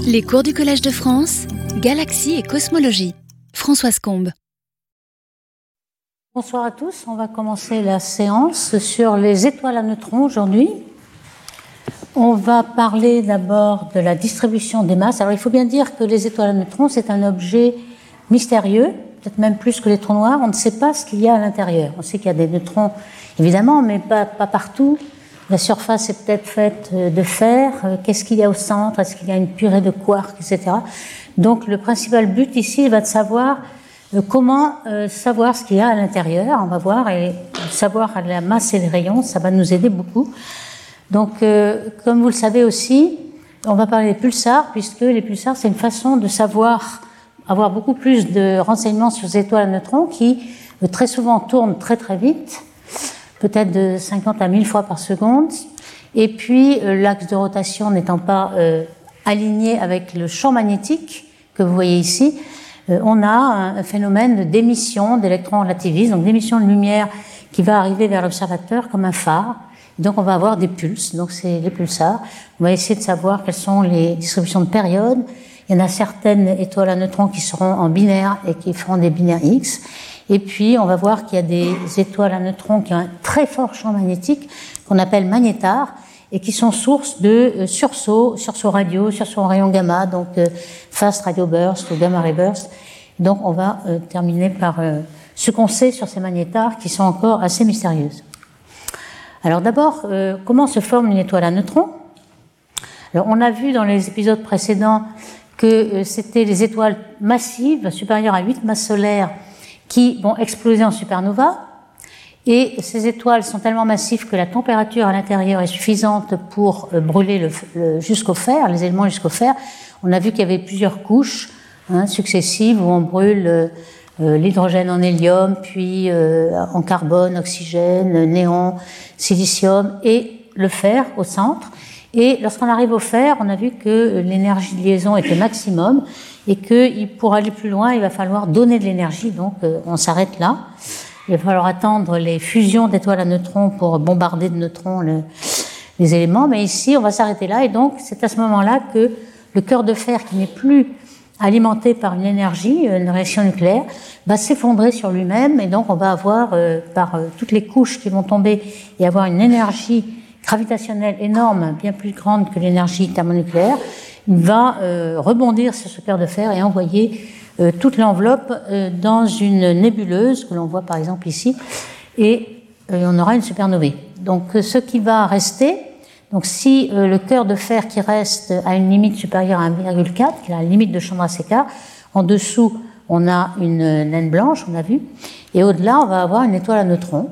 Les cours du Collège de France, Galaxie et Cosmologie. Françoise Combe. Bonsoir à tous, on va commencer la séance sur les étoiles à neutrons aujourd'hui. On va parler d'abord de la distribution des masses. Alors il faut bien dire que les étoiles à neutrons, c'est un objet mystérieux, peut-être même plus que les trous noirs. On ne sait pas ce qu'il y a à l'intérieur. On sait qu'il y a des neutrons, évidemment, mais pas partout. La surface est peut-être faite de fer. Qu'est-ce qu'il y a au centre? Est-ce qu'il y a une purée de quarks, etc. Donc le principal but ici va de savoir comment savoir ce qu'il y a à l'intérieur. On va voir, et savoir la masse et les rayons, ça va nous aider beaucoup. Donc comme vous le savez aussi, on va parler des pulsars, puisque les pulsars, c'est une façon de savoir, avoir beaucoup plus de renseignements sur les étoiles à neutrons qui très souvent tournent très très vite, peut-être de 50 à 1000 fois par seconde, et puis l'axe de rotation n'étant pas aligné avec le champ magnétique que vous voyez ici, on a un phénomène d'émission d'électrons relativistes, donc d'émission de lumière qui va arriver vers l'observateur comme un phare. Donc on va avoir des pulses, donc c'est les pulsars. On va essayer de savoir quelles sont les distributions de périodes. Il y en a certaines étoiles à neutrons qui seront en binaire et qui feront des binaires X. Et puis, on va voir qu'il y a des étoiles à neutrons qui ont un très fort champ magnétique, qu'on appelle magnétars, et qui sont source de sursauts radio, sursauts en rayon gamma, donc fast radio burst ou gamma ray burst. Donc, on va terminer par ce qu'on sait sur ces magnétars qui sont encore assez mystérieuses. Alors d'abord, comment se forme une étoile à neutrons? Alors, on a vu dans les épisodes précédents que c'était les étoiles massives, supérieures à 8 masses solaires, qui vont exploser en supernova, et ces étoiles sont tellement massives que la température à l'intérieur est suffisante pour brûler jusqu'au fer, les éléments jusqu'au fer. On a vu qu'il y avait plusieurs couches successives où on brûle l'hydrogène en hélium, puis en carbone, oxygène, néon, silicium et le fer au centre. Et lorsqu'on arrive au fer, on a vu que l'énergie de liaison était maximum et que pour aller plus loin, il va falloir donner de l'énergie. Donc, on s'arrête là. Il va falloir attendre les fusions d'étoiles à neutrons pour bombarder de neutrons les éléments. Mais ici, on va s'arrêter là. Et donc, c'est à ce moment-là que le cœur de fer, qui n'est plus alimenté par une énergie, une réaction nucléaire, va s'effondrer sur lui-même. Et donc, on va avoir, par toutes les couches qui vont tomber, et avoir une énergie gravitationnelle énorme, bien plus grande que l'énergie thermonucléaire. Il va rebondir sur ce cœur de fer et envoyer toute l'enveloppe dans une nébuleuse que l'on voit par exemple ici, et on aura une supernovae. Donc ce qui va rester, donc si le cœur de fer qui reste a une limite supérieure à 1,4, qui est la limite de Chandrasekhar, en dessous on a une naine blanche, on a vu, et au-delà on va avoir une étoile à neutrons.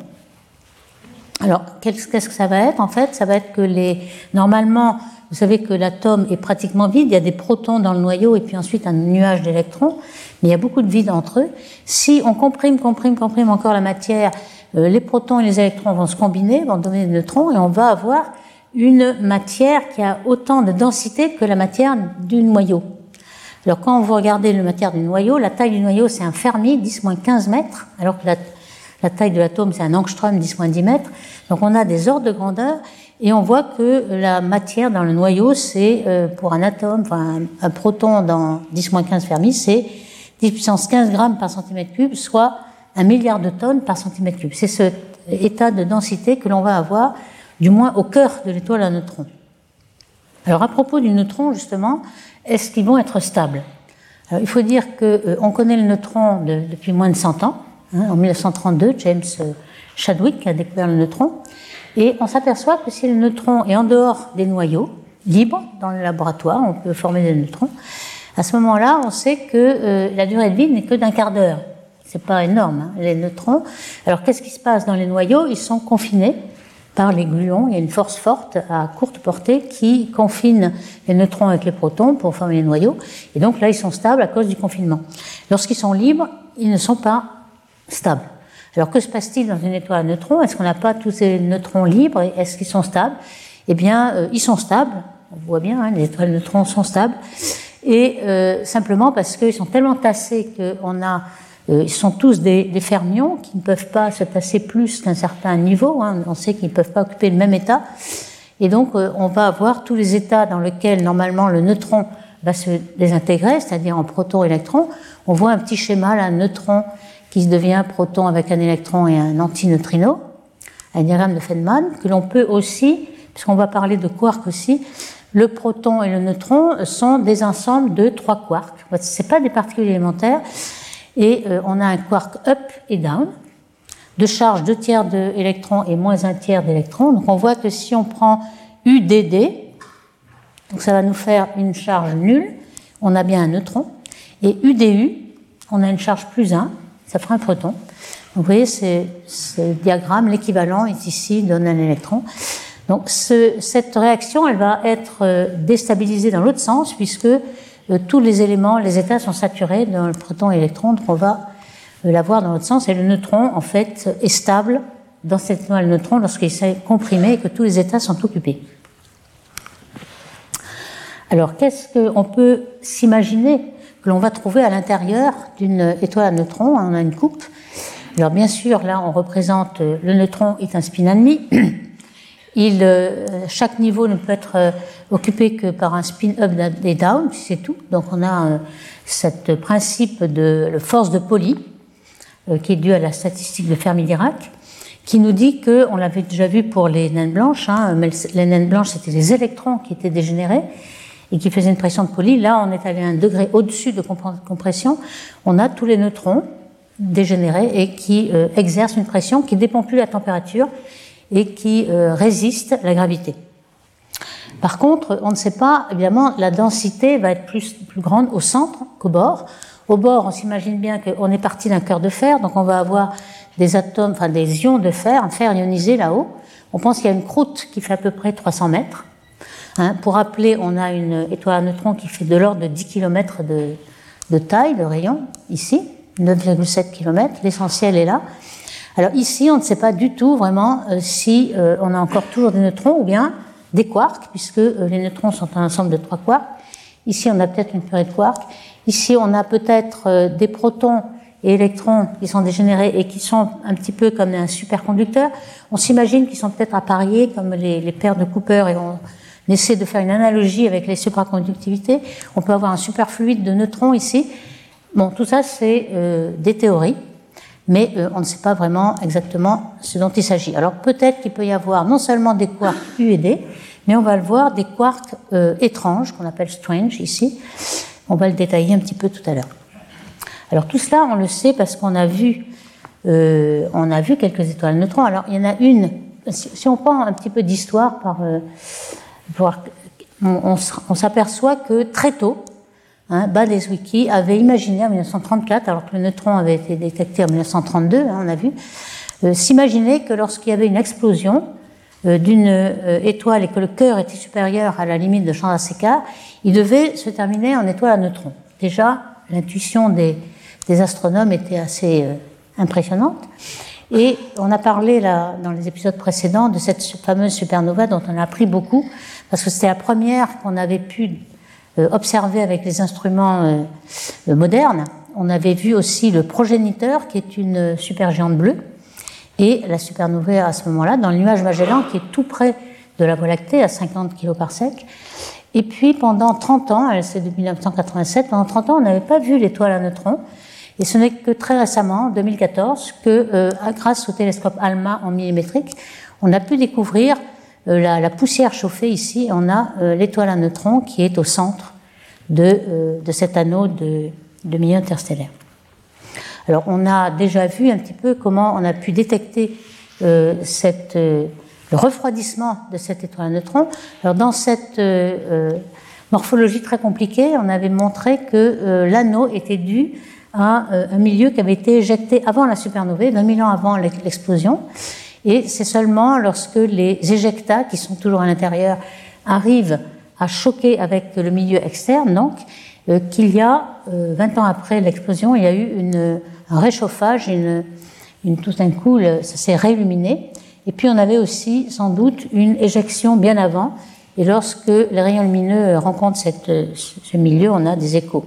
Alors qu'est-ce que ça va être? En fait, ça va être que normalement, vous savez que l'atome est pratiquement vide, il y a des protons dans le noyau et puis ensuite un nuage d'électrons, mais il y a beaucoup de vide entre eux. Si on comprime encore la matière, les protons et les électrons vont se combiner, vont donner des neutrons, et on va avoir une matière qui a autant de densité que la matière du noyau. Alors quand vous regardez la matière du noyau, la taille du noyau c'est un Fermi, 10-15 mètres, alors que la taille de l'atome c'est un angstrom, 10-10 mètres. Donc on a des ordres de grandeur. Et on voit que la matière dans le noyau, c'est pour un atome, enfin un proton dans 10-15 Fermi, c'est 10 puissance 15 grammes par centimètre cube, soit 1 milliard de tonnes par centimètre cube. C'est cet état de densité que l'on va avoir, du moins au cœur de l'étoile à neutrons. Alors à propos du neutron, justement, est-ce qu'ils vont être stables? Alors, il faut dire qu'on connaît le neutron depuis moins de 100 ans. En 1932, James Chadwick a découvert le neutron. Et on s'aperçoit que si le neutron est en dehors des noyaux, libre dans le laboratoire, on peut former des neutrons. À ce moment-là, on sait que la durée de vie n'est que d'un quart d'heure. C'est pas énorme, les neutrons. Alors, qu'est-ce qui se passe dans les noyaux? Ils sont confinés par les gluons. Il y a une force forte à courte portée qui confine les neutrons avec les protons pour former les noyaux. Et donc là, ils sont stables à cause du confinement. Lorsqu'ils sont libres, ils ne sont pas stables. Alors, que se passe-t-il dans une étoile à neutrons? Est-ce qu'on n'a pas tous ces neutrons libres? Est-ce qu'ils sont stables? Eh bien, ils sont stables. On voit bien, les étoiles à neutrons sont stables. Et simplement parce qu'ils sont tellement tassés ils sont tous des fermions qui ne peuvent pas se tasser plus qu'un certain niveau. On sait qu'ils ne peuvent pas occuper le même état. Et donc, on va avoir tous les états dans lesquels, normalement, le neutron va se désintégrer, c'est-à-dire en proton-électron. On voit un petit schéma, là, un neutron qui devient proton avec un électron et un antineutrino, un diagramme de Feynman, que l'on peut aussi, puisqu'on va parler de quarks aussi, le proton et le neutron sont des ensembles de 3 quarks. Ce n'est pas des particules élémentaires, et on a un quark up et down, de charge 2 tiers d'électrons et moins 1 tiers d'électrons. Donc on voit que si on prend UDD, donc ça va nous faire une charge nulle, on a bien un neutron, et UDU, on a une charge plus 1, ça fera un proton. Donc vous voyez, ce diagramme, l'équivalent est ici, donne un électron. Donc cette réaction, elle va être déstabilisée dans l'autre sens, puisque tous les éléments, les états sont saturés dans le proton et l'électron, donc on va l'avoir dans l'autre sens, et le neutron, en fait, est stable dans cette étoile neutron lorsqu'il s'est comprimé et que tous les états sont occupés. Alors, qu'est-ce qu'on peut s'imaginer que l'on va trouver à l'intérieur d'une étoile à neutrons? On a une coupe. Alors, bien sûr, là, on représente le neutron est un spin ennemi. Chaque niveau ne peut être occupé que par un spin up et down, c'est tout. Donc, on a ce principe de force de Pauli, qui est dû à la statistique de Fermi-Dirac, qui nous dit que, on l'avait déjà vu pour les naines blanches, mais les naines blanches c'était les électrons qui étaient dégénérés et qui faisaient une pression de Pauli. Là, on est allé à un degré au-dessus de compression. On a tous les neutrons dégénérés et qui exercent une pression qui ne dépend plus de la température et qui résiste à la gravité. Par contre, on ne sait pas, évidemment, la densité va être plus grande au centre qu'au bord. Au bord, on s'imagine bien qu'on est parti d'un cœur de fer, donc on va avoir des atomes, enfin des ions de fer, un fer ionisé là-haut. On pense qu'il y a une croûte qui fait à peu près 300 mètres. Pour rappeler, on a une étoile à neutrons qui fait de l'ordre de 10 km de taille, de rayon, ici, 9,7 km, l'essentiel est là. Alors ici, on ne sait pas du tout vraiment si on a encore toujours des neutrons ou bien des quarks, puisque les neutrons sont un ensemble de 3 quarks. Ici, on a peut-être une purée de quarks. Ici, on a peut-être des protons et électrons qui sont dégénérés et qui sont un petit peu comme un superconducteur. On s'imagine qu'ils sont peut-être appariés comme les paires de Cooper, et on essaie de faire une analogie avec les supraconductivités. On peut avoir un superfluide de neutrons ici. Bon, tout ça, c'est des théories, mais on ne sait pas vraiment exactement ce dont il s'agit. Alors peut-être qu'il peut y avoir non seulement des quarks U et D, mais on va le voir, des quarks étranges, qu'on appelle strange ici. On va le détailler un petit peu tout à l'heure. Alors tout cela, on le sait parce qu'on a vu quelques étoiles à neutrons. Alors il y en a une, si on prend un petit peu d'histoire, on s'aperçoit que très tôt, Baldeswicki avait imaginé en 1934, alors que le neutron avait été détecté en 1932, on a vu, s'imaginer que lorsqu'il y avait une explosion d'une étoile et que le cœur était supérieur à la limite de Chandrasekhar, il devait se terminer en étoile à neutrons. Déjà, l'intuition des astronomes était assez impressionnante. Et on a parlé là, dans les épisodes précédents de cette fameuse supernova dont on a appris beaucoup, parce que c'était la première qu'on avait pu observer avec les instruments modernes. On avait vu aussi le progéniteur, qui est une supergéante bleue, et la supernova à ce moment-là, dans le nuage Magellan, qui est tout près de la Voie lactée, à 50 kg par sec. Et puis pendant 30 ans, c'est depuis 1987, pendant 30 ans, on n'avait pas vu l'étoile à neutrons. Et ce n'est que très récemment, en 2014, que grâce au télescope ALMA en millimétrique, on a pu découvrir la poussière chauffée ici. On a l'étoile à neutrons qui est au centre de cet anneau de milieu interstellaire. Alors, on a déjà vu un petit peu comment on a pu détecter le refroidissement de cette étoile à neutrons. Alors, dans cette morphologie très compliquée, on avait montré que l'anneau était dû à un milieu qui avait été éjecté avant la supernovae, 20 000 ans avant l'explosion. Et c'est seulement lorsque les éjectats, qui sont toujours à l'intérieur, arrivent à choquer avec le milieu externe, donc, qu'il y a, 20 ans après l'explosion, il y a eu un réchauffage, tout d'un coup, ça s'est réilluminé. Et puis on avait aussi, sans doute, une éjection bien avant. Et lorsque les rayons lumineux rencontrent ce milieu, on a des échos.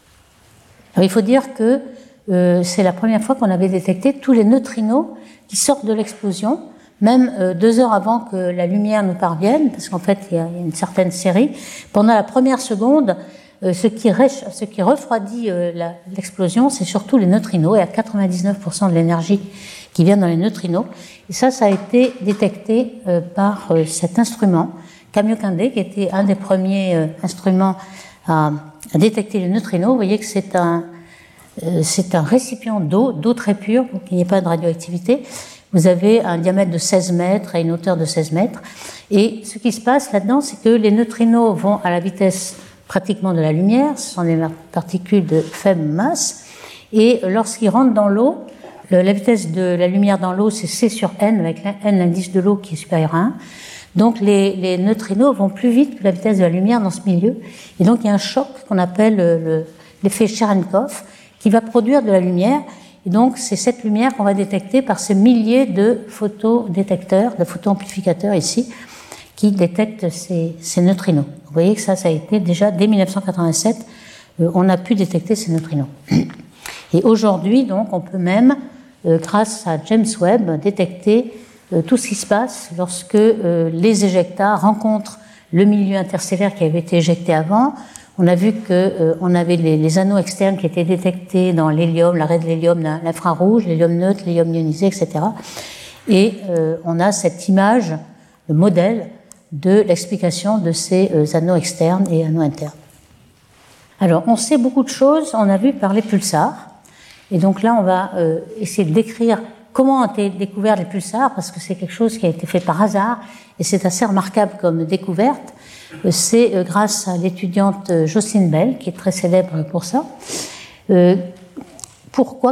Alors, il faut dire que c'est la première fois qu'on avait détecté tous les neutrinos qui sortent de l'explosion, même 2 heures avant que la lumière nous parvienne, parce qu'en fait, il y a une certaine série. Pendant la première seconde, ce qui refroidit l'explosion, c'est surtout les neutrinos, et à 99% de l'énergie qui vient dans les neutrinos. Et ça a été détecté par cet instrument, Kamiokande, qui était un des premiers instruments à détecter les neutrinos. Vous voyez que c'est un récipient d'eau très pure, donc il n'y a pas de radioactivité. Vous avez un diamètre de 16 mètres et une hauteur de 16 mètres. Et ce qui se passe là-dedans, c'est que les neutrinos vont à la vitesse pratiquement de la lumière. Ce sont des particules de faible masse. Et lorsqu'ils rentrent dans l'eau, la vitesse de la lumière dans l'eau, c'est C sur N, avec N, l'indice de l'eau qui est supérieur à 1. Donc les neutrinos vont plus vite que la vitesse de la lumière dans ce milieu. Et donc il y a un choc qu'on appelle l'effet Cherenkov, qui va produire de la lumière. Et donc, c'est cette lumière qu'on va détecter par ces milliers de photodétecteurs, de photoamplificateurs ici, qui détectent ces neutrinos. Vous voyez que ça a été déjà dès 1987, on a pu détecter ces neutrinos. Et aujourd'hui, donc, on peut même, grâce à James Webb, détecter tout ce qui se passe lorsque les éjectats rencontrent le milieu interstellaire qui avait été éjecté avant. On a vu qu'on avait les anneaux externes qui étaient détectés dans l'hélium, l'arrêt de l'hélium, l'infrarouge, l'hélium neutre, l'hélium ionisé, etc. Et on a cette image, le modèle de l'explication de ces anneaux externes et anneaux internes. Alors, on sait beaucoup de choses, on a vu par les pulsars. Et donc là, on va essayer de décrire comment ont été découverts les pulsars, parce que c'est quelque chose qui a été fait par hasard, et c'est assez remarquable comme découverte. C'est grâce à l'étudiante Jocelyn Bell, qui est très célèbre pour ça. Pourquoi ?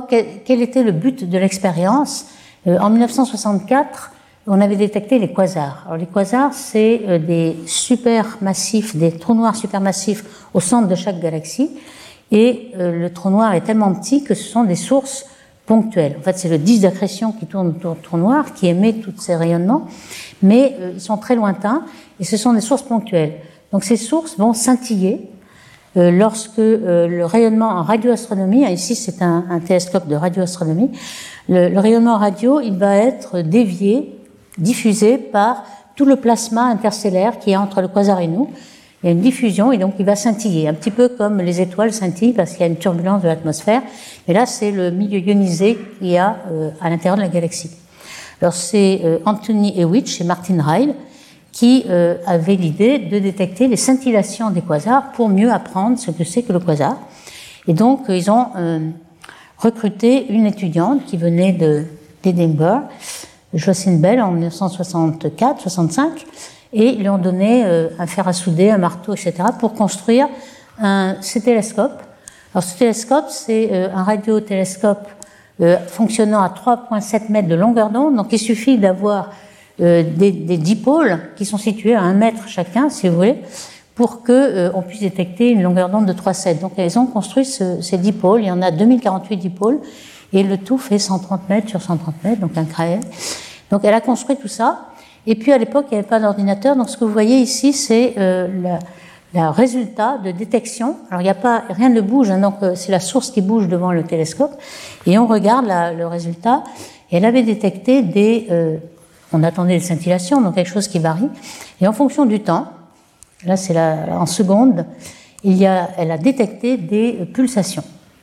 Quel était le but de l'expérience ? En 1964, on avait détecté les quasars. Alors, les quasars, c'est des supermassifs, des trous noirs supermassifs au centre de chaque galaxie. Et le trou noir est tellement petit que ce sont des sources ponctuelles. En fait, c'est le disque d'accrétion qui tourne autour du trou noir qui émet tous ces rayonnements, mais ils sont très lointains et ce sont des sources ponctuelles. Donc ces sources vont scintiller lorsque le rayonnement en radioastronomie, ici c'est un télescope de radioastronomie, le rayonnement radio, il va être dévié, diffusé par tout le plasma interstellaire qui est entre le quasar et nous. Il y a une diffusion et donc il va scintiller, un petit peu comme les étoiles scintillent parce qu'il y a une turbulence de l'atmosphère. Mais là, c'est le milieu ionisé qu'il y a à l'intérieur de la galaxie. Alors, c'est Anthony Hewitt et Martin Ryle qui avaient l'idée de détecter les scintillations des quasars pour mieux apprendre ce que c'est que le quasar. Et donc, ils ont recruté une étudiante qui venait d'Edinburgh, Jocelyn Bell, en 1964-65, et ils lui ont donné un fer à souder, un marteau, etc., pour construire ces télescopes. Alors, ce télescope, c'est un radiotélescope fonctionnant à 3,7 mètres de longueur d'onde. Donc, il suffit d'avoir des dipôles qui sont situés à 1 mètre chacun, si vous voulez, pour qu'on puisse détecter une longueur d'onde de 3,7. Donc, ils ont construit ces dipôles. Il y en a 2048 dipôles, et le tout fait 130 mètres sur 130 mètres, donc un crayon. Donc, elle a construit tout ça. Et puis, à l'époque, il n'y avait pas d'ordinateur. Donc, ce que vous voyez ici, c'est le résultat de détection. Alors, il n'y a pas, rien ne bouge, hein, donc c'est la source qui bouge devant le télescope. Et on regarde le résultat. Et elle avait détecté on attendait des scintillations, donc quelque chose qui varie. Et en fonction du temps, là, c'est en secondes, elle a détecté des pulsations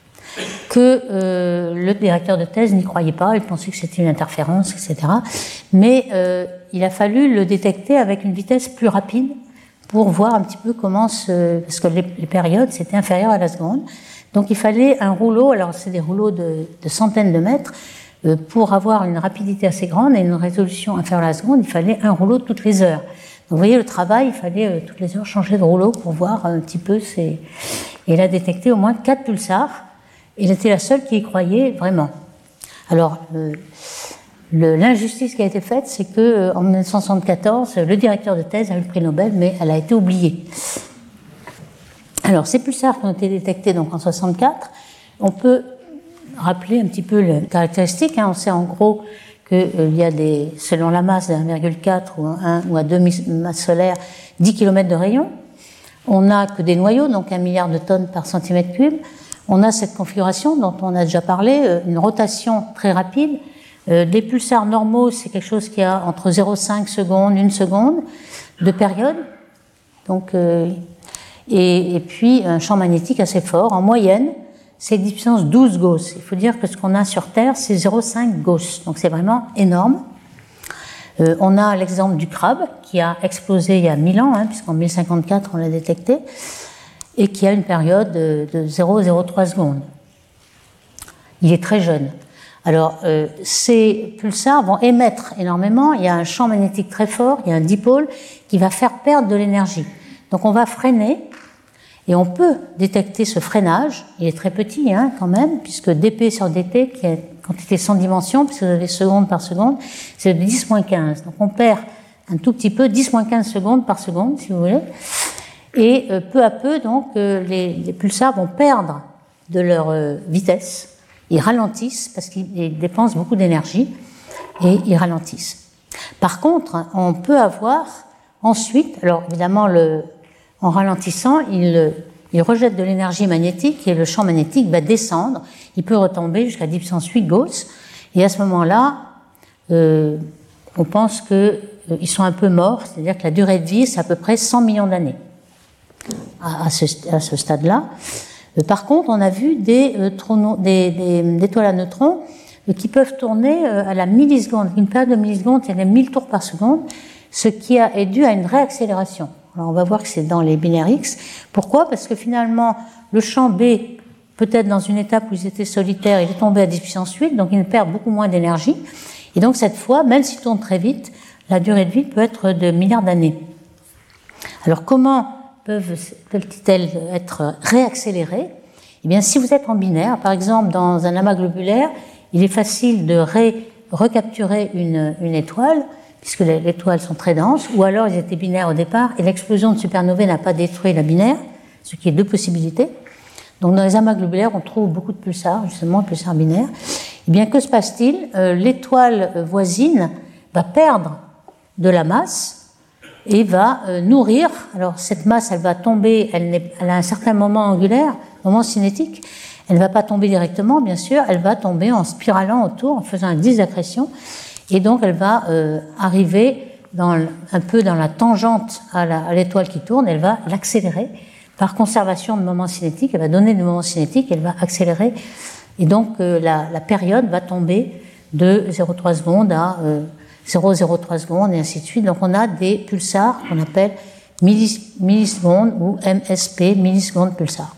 que le directeur de thèse n'y croyait pas, il pensait que c'était une interférence, etc. Mais il a fallu le détecter avec une vitesse plus rapide pour voir un petit peu parce que les périodes, c'était inférieur à la seconde. Donc il fallait un rouleau, alors c'est des rouleaux de centaines de mètres, pour avoir une rapidité assez grande et une résolution inférieure à la seconde, il fallait un rouleau toutes les heures. Donc vous voyez le travail, il fallait toutes les heures changer de rouleau pour voir un petit peu. Et il a détecté au moins 4 pulsars. Il était la seule qui y croyait vraiment. Alors, l'injustice qui a été faite, c'est qu'en 1974, le directeur de thèse a eu le prix Nobel, mais elle a été oubliée. Alors, ces pulsars qui ont été détectés donc, en 1964, on peut rappeler un petit peu les caractéristiques. On sait en gros qu'il y a selon la masse de 1,4 ou à 2 masses solaires, 10 km de rayon. On n'a que des noyaux, donc 1 milliard de tonnes par centimètre cube. On a cette configuration dont on a déjà parlé, une rotation très rapide. Les pulsars normaux, c'est quelque chose qui a entre 0,5 secondes, 1 seconde de période. Donc, et puis un champ magnétique assez fort. En moyenne, c'est 10 puissance 12 Gauss. Il faut dire que ce qu'on a sur Terre, c'est 0,5 Gauss. Donc c'est vraiment énorme. On a l'exemple du crabe qui a explosé il y a 1000 ans, puisqu'en 1054 on l'a détecté, et qui a une période de 0,03 secondes. Il est très jeune. Alors, ces pulsars vont émettre énormément. Il y a un champ magnétique très fort, il y a un dipôle qui va faire perdre de l'énergie. Donc, on va freiner et on peut détecter ce freinage. Il est très petit quand même, puisque dp sur dt, qui est quantité sans dimension, puisque vous avez seconde par seconde, c'est de 10-15. Donc, on perd un tout petit peu, 10-15 secondes par seconde, si vous voulez. Et peu à peu, donc, les pulsars vont perdre de leur vitesse. Ils ralentissent parce qu'ils dépensent beaucoup d'énergie et ils ralentissent. Par contre, on peut avoir ensuite, alors évidemment, en ralentissant, il rejette de l'énergie magnétique et le champ magnétique va descendre. Il peut retomber jusqu'à 10 puissance 8 Gauss. Et à ce moment-là, on pense qu'ils sont un peu morts, c'est-à-dire que la durée de vie, c'est à peu près 100 millions d'années à ce stade-là. Par contre, on a vu des étoiles à neutrons qui peuvent tourner à la milliseconde. Une période de milliseconde, il y a 1000 tours par seconde, ce qui est dû à une réaccélération. Alors, on va voir que c'est dans les binaires X. Pourquoi? Parce que finalement, le champ B, peut-être dans une étape où ils étaient solitaires, il est tombé à 10 puissance 8, donc il perd beaucoup moins d'énergie. Et donc, cette fois, même s'il tourne très vite, la durée de vie peut être de milliards d'années. Alors, comment peuvent-elles être réaccélérées? Eh bien, si vous êtes en binaire, par exemple, dans un amas globulaire, il est facile de recapturer une étoile, puisque les étoiles sont très denses, ou alors ils étaient binaires au départ, et l'explosion de supernovae n'a pas détruit la binaire, ce qui est deux possibilités. Donc, dans les amas globulaires, on trouve beaucoup de pulsars, justement, pulsars binaires. Eh bien, que se passe-t-il? L'étoile voisine va perdre de la masse, et va nourrir. Alors cette masse, elle va tomber, elle a un certain moment angulaire, moment cinétique. Elle ne va pas tomber directement, bien sûr, elle va tomber en spiralant autour, en faisant un disque d'accrétion, et donc elle va arriver un peu dans la tangente à l'étoile qui tourne, elle va l'accélérer par conservation de moment cinétique, elle va donner du moment cinétique, elle va accélérer, et donc la période va tomber de 0,3 secondes à 0,03 secondes et ainsi de suite. Donc on a des pulsars qu'on appelle millisecondes ou MSP, millisecondes pulsars.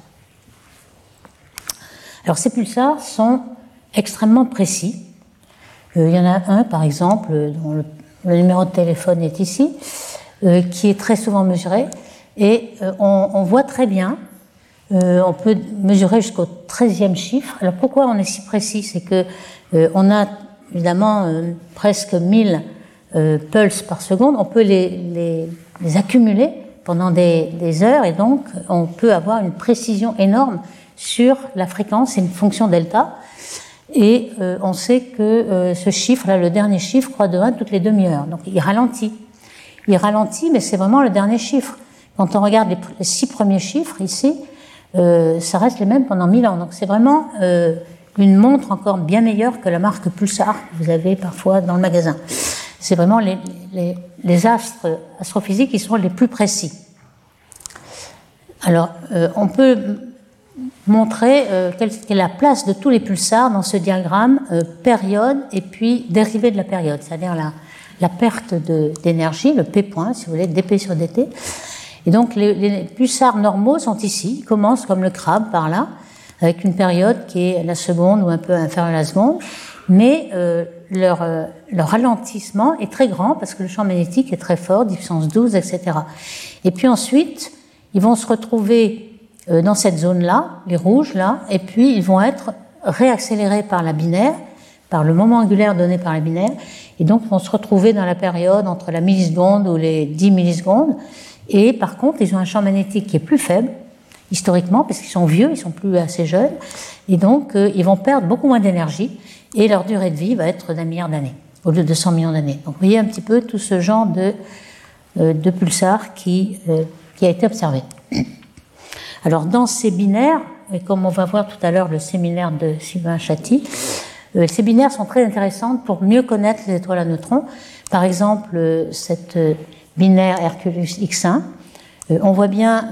Alors ces pulsars sont extrêmement précis. Il y en a un par exemple, dont le numéro de téléphone est ici, qui est très souvent mesuré et on voit très bien, on peut mesurer jusqu'au 13e chiffre. Alors pourquoi on est si précis? C'est que on a évidemment presque 1000 pulses par seconde, on peut les accumuler pendant des heures et donc on peut avoir une précision énorme sur la fréquence, c'est une fonction delta et on sait que ce chiffre-là, le dernier chiffre, croît de 1 toutes les demi-heures, donc il ralentit mais c'est vraiment le dernier chiffre. Quand on regarde les 6 premiers chiffres ici, ça reste les mêmes pendant 1000 ans, donc c'est vraiment une montre encore bien meilleure que la marque Pulsar que vous avez parfois dans le magasin. C'est vraiment les astres astrophysiques qui sont les plus précis. Alors, on peut montrer quelle est la place de tous les pulsars dans ce diagramme période et puis dérivée de la période, c'est-à-dire la perte d'énergie, le P point, si vous voulez, dp sur dt. Et donc, les pulsars normaux sont ici, ils commencent comme le crabe par là, avec une période qui est la seconde ou un peu inférieure à la seconde, mais leur ralentissement est très grand parce que le champ magnétique est très fort, 10 puissance 12, etc. Et puis ensuite, ils vont se retrouver dans cette zone-là, les rouges là, et puis ils vont être réaccélérés par la binaire, par le moment angulaire donné par la binaire, et donc vont se retrouver dans la période entre la milliseconde ou les 10 millisecondes, et par contre, ils ont un champ magnétique qui est plus faible, historiquement, parce qu'ils sont vieux, ils sont plus assez jeunes, et donc ils vont perdre beaucoup moins d'énergie, et leur durée de vie va être d'1 milliard d'années, au lieu de 100 millions d'années. Donc vous voyez un petit peu tout ce genre de pulsars qui a été observé. Alors dans ces binaires, et comme on va voir tout à l'heure le séminaire de Sylvain Chatti, ces binaires sont très intéressantes pour mieux connaître les étoiles à neutrons. Par exemple, cette binaire Hercules X1, On voit bien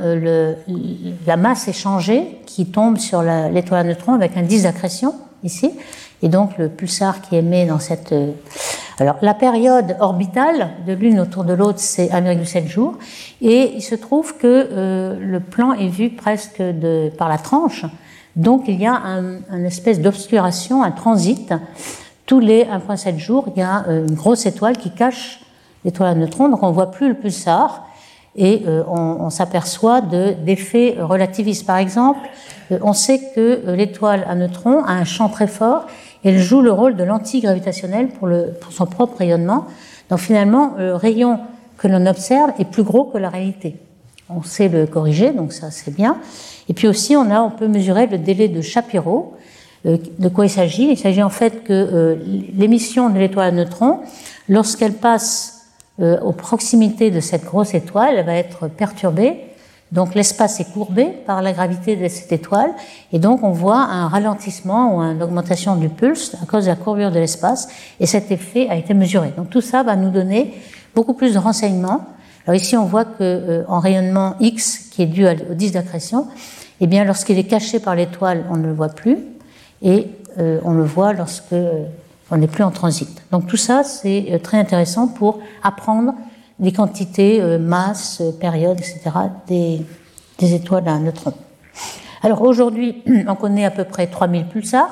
la masse échangée qui tombe sur l'étoile à neutrons avec un disque d'accrétion ici, et donc le pulsar qui émet dans cette... Alors la période orbitale de l'une autour de l'autre, c'est 1,7 jours, et il se trouve que le plan est vu presque par la tranche, donc il y a une espèce d'obscuration, un transit. Tous les 1,7 jours, il y a une grosse étoile qui cache l'étoile à neutrons, donc on ne voit plus le pulsar, et on s'aperçoit d'effets relativistes. Par exemple, on sait que l'étoile à neutrons a un champ très fort, et elle joue le rôle de l'antigravitationnel pour son propre rayonnement. Donc finalement, le rayon que l'on observe est plus gros que la réalité. On sait le corriger, donc ça c'est bien. Et puis aussi, on peut mesurer le délai de Shapiro. De quoi il s'agit? Il s'agit en fait que l'émission de l'étoile à neutrons, lorsqu'elle passe aux proximités de cette grosse étoile, elle va être perturbée. Donc l'espace est courbé par la gravité de cette étoile, et donc on voit un ralentissement ou une augmentation du pulse à cause de la courbure de l'espace, et cet effet a été mesuré. Donc tout ça va nous donner beaucoup plus de renseignements. Alors ici on voit que en rayonnement X, qui est dû au disque d'accrétion, eh bien lorsqu'il est caché par l'étoile, on ne le voit plus, et on le voit lorsque on n'est plus en transit. Donc tout ça, c'est très intéressant pour apprendre les quantités, masse, période, etc. des étoiles à neutrons. Alors aujourd'hui, on connaît à peu près 3000 pulsars.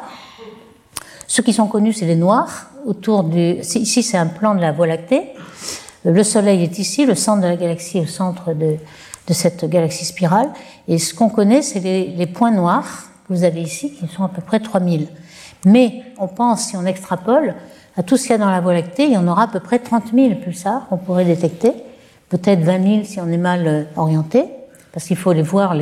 Ceux qui sont connus, c'est les noirs. Ici, c'est un plan de la Voie lactée. Le Soleil est ici, le centre de la galaxie est au centre de cette galaxie spirale. Et ce qu'on connaît, c'est les points noirs que vous avez ici, qui sont à peu près 3000. Mais on pense, si on extrapole, à tout ce qu'il y a dans la Voie lactée, il y en aura à peu près 30 000 pulsars qu'on pourrait détecter, peut-être 20 000 si on est mal orienté, parce qu'il faut aller voir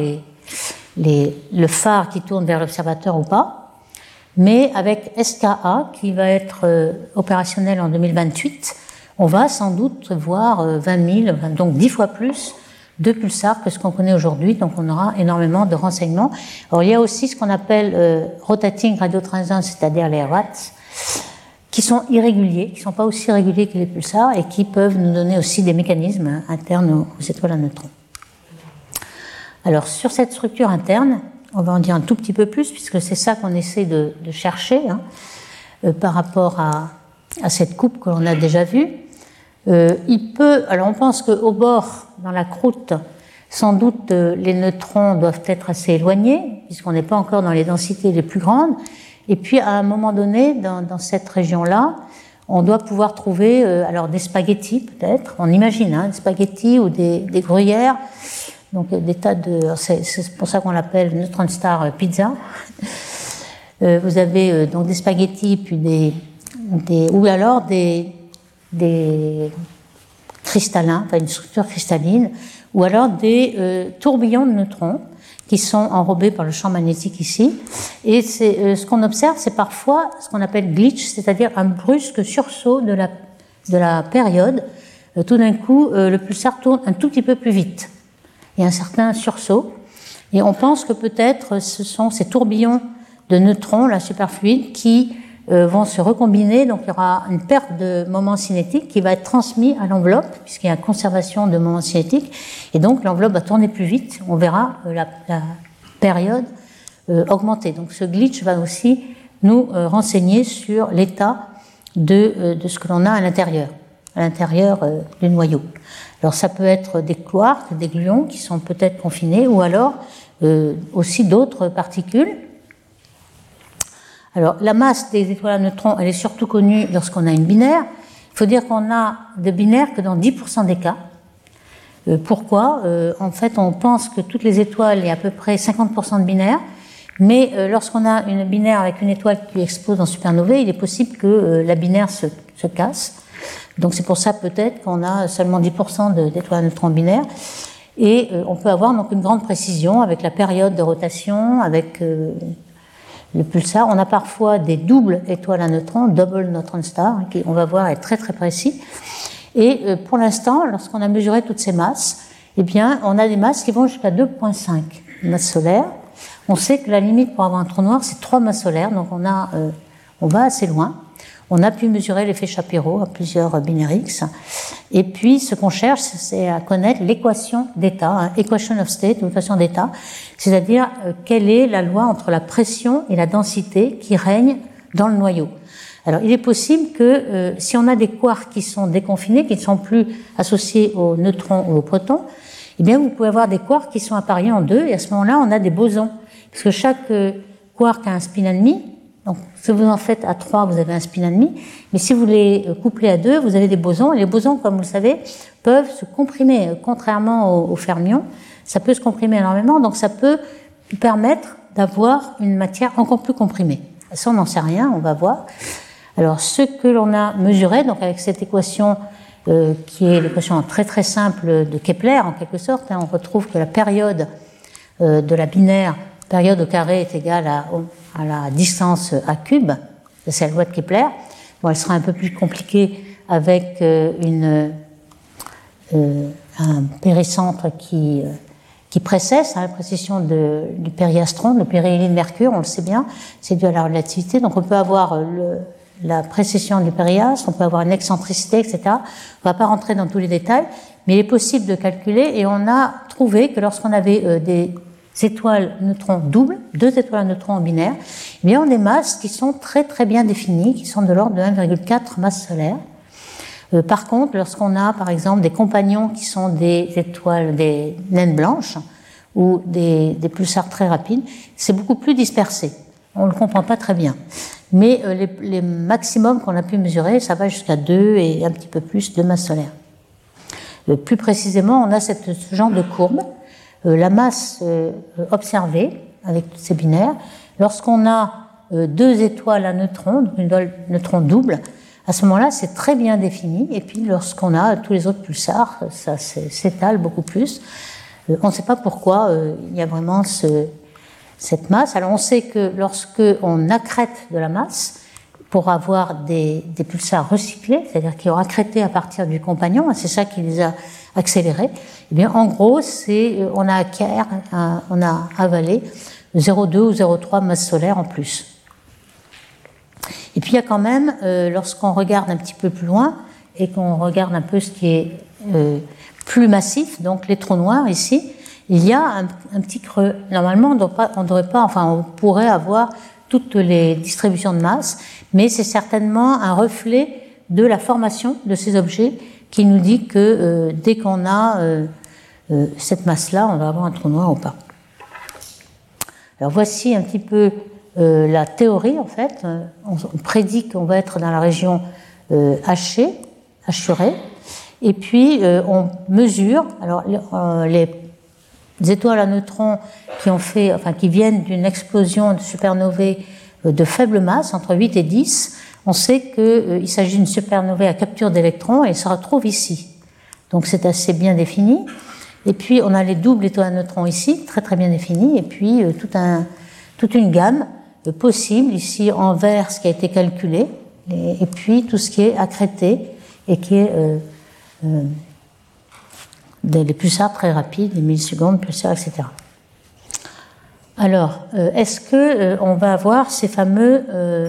le phare qui tourne vers l'observateur ou pas. Mais avec SKA, qui va être opérationnel en 2028, on va sans doute voir 20 000, donc 10 fois plus de pulsars que ce qu'on connaît aujourd'hui, donc on aura énormément de renseignements. Alors il y a aussi ce qu'on appelle rotating radio transients, c'est-à-dire les RATS, qui sont irréguliers, qui ne sont pas aussi réguliers que les pulsars et qui peuvent nous donner aussi des mécanismes internes aux étoiles à neutrons. Alors sur cette structure interne, on va en dire un tout petit peu plus, puisque c'est ça qu'on essaie de chercher par rapport à cette coupe que l'on a déjà vue. Alors on pense qu'au bord, dans la croûte, sans doute les neutrons doivent être assez éloignés, puisqu'on n'est pas encore dans les densités les plus grandes. Et puis à un moment donné, dans cette région-là, on doit pouvoir trouver alors des spaghettis peut-être, on imagine, des spaghettis ou des gruyères, donc des tas de... C'est pour ça qu'on l'appelle neutron star pizza. Vous avez donc des spaghettis, puis ou alors des cristallins, enfin une structure cristalline, ou alors des tourbillons de neutrons qui sont enrobés par le champ magnétique ici. Et ce qu'on observe, c'est parfois ce qu'on appelle glitch, c'est-à-dire un brusque sursaut de la période. Tout d'un coup, le pulsar tourne un tout petit peu plus vite. Il y a un certain sursaut. Et on pense que peut-être ce sont ces tourbillons de neutrons, là, superfluides, qui vont se recombiner, donc il y aura une perte de moment cinétique qui va être transmis à l'enveloppe, puisqu'il y a une conservation de moment cinétique, et donc l'enveloppe va tourner plus vite, on verra la période augmenter. Donc ce glitch va aussi nous renseigner sur l'état de ce que l'on a à l'intérieur du noyau. Alors ça peut être des quarks, des gluons qui sont peut-être confinés, ou alors aussi d'autres particules. Alors, la masse des étoiles à neutrons, elle est surtout connue lorsqu'on a une binaire. Il faut dire qu'on a de binaires que dans 10% des cas. Pourquoi ? En fait, on pense que toutes les étoiles, il y a à peu près 50% de binaires, mais lorsqu'on a une binaire avec une étoile qui explose en supernovae, il est possible que la binaire se casse. Donc c'est pour ça peut-être qu'on a seulement 10% d'étoiles à neutrons binaires. Et on peut avoir donc une grande précision avec la période de rotation, avec... le pulsar. On a parfois des doubles étoiles à neutrons, double neutron star, qui on va voir est très très précis. Et pour l'instant, lorsqu'on a mesuré toutes ces masses, eh bien, on a des masses qui vont jusqu'à 2,5 masses solaires. On sait que la limite pour avoir un trou noir, c'est 3 masses solaires, donc on va assez loin. On a pu mesurer l'effet Shapiro à plusieurs binaires X. Et puis, ce qu'on cherche, c'est à connaître l'équation d'état, equation of state, l'équation d'état, c'est-à-dire quelle est la loi entre la pression et la densité qui règne dans le noyau. Alors, il est possible que si on a des quarks qui sont déconfinés, qui ne sont plus associés aux neutrons ou aux protons, eh bien, vous pouvez avoir des quarks qui sont appareillés en deux, et à ce moment-là, on a des bosons. Parce que chaque quark a un spin et demi. Donc, si vous en faites à 3, vous avez un spin et demi. Mais si vous les couplez à 2, vous avez des bosons. Et les bosons, comme vous le savez, peuvent se comprimer. Contrairement aux fermions, ça peut se comprimer énormément. Donc, ça peut permettre d'avoir une matière encore plus comprimée. Ça, on n'en sait rien, on va voir. Alors, ce que l'on a mesuré, donc avec cette équation qui est l'équation très très simple de Kepler, en quelque sorte, on retrouve que la période de la binaire, période au carré, est égale à la distance a cube, c'est la loi de Kepler. Bon, elle sera un peu plus compliquée avec un péricentre qui précède la précision du périastron, le périhélie de Mercure, on le sait bien, c'est dû à la relativité. Donc on peut avoir la précession du périastre, on peut avoir une excentricité, etc. On ne va pas rentrer dans tous les détails, mais il est possible de calculer, et on a trouvé que lorsqu'on avait des étoiles neutrons doubles, 2 étoiles à neutrons en binaire, eh bien on a des masses qui sont très très bien définies, qui sont de l'ordre de 1,4 masses solaires. Par contre, lorsqu'on a par exemple des compagnons qui sont des étoiles, des naines blanches, ou des pulsars très rapides, c'est beaucoup plus dispersé. On ne le comprend pas très bien. Mais les maximums qu'on a pu mesurer, ça va jusqu'à 2 et un petit peu plus de masses solaires. Plus précisément, on a ce genre de courbe. La masse observée avec ces binaires, lorsqu'on a 2 étoiles à neutrons, donc une étoile neutron double, à ce moment-là, c'est très bien défini. Et puis, lorsqu'on a tous les autres pulsars, ça s'étale beaucoup plus. On ne sait pas pourquoi il y a vraiment cette masse. Alors, on sait que lorsque on accrète de la masse, pour avoir des pulsars recyclés, c'est-à-dire qui ont accrété à partir du compagnon, c'est ça qui les a accélérés, eh bien, en gros, on a avalé 0,2 ou 0,3 masses solaires en plus. Et puis, il y a quand même, lorsqu'on regarde un petit peu plus loin, et qu'on regarde un peu ce qui est plus massif, donc les trous noirs ici, il y a un petit creux. Normalement, on pourrait avoir toutes les distributions de masse, mais c'est certainement un reflet de la formation de ces objets qui nous dit que dès qu'on a cette masse-là, on va avoir un trou noir ou pas. Alors voici un petit peu la théorie, en fait. On prédit qu'on va être dans la région hachurée, et puis on mesure. Alors les étoiles à neutrons qui viennent d'une explosion de supernovae de faible masse, entre 8 et 10, on sait qu'il s'agit d'une supernovae à capture d'électrons et elle se retrouve ici. Donc c'est assez bien défini. Et puis on a les doubles étoiles à neutrons ici, très très bien définis, et puis toute une gamme possible ici en vert, ce qui a été calculé, et puis tout ce qui est accrété et qui est des pulsars très rapides, des millisecondes, pulsars, etc. Alors, est-ce qu'on va avoir ces fameux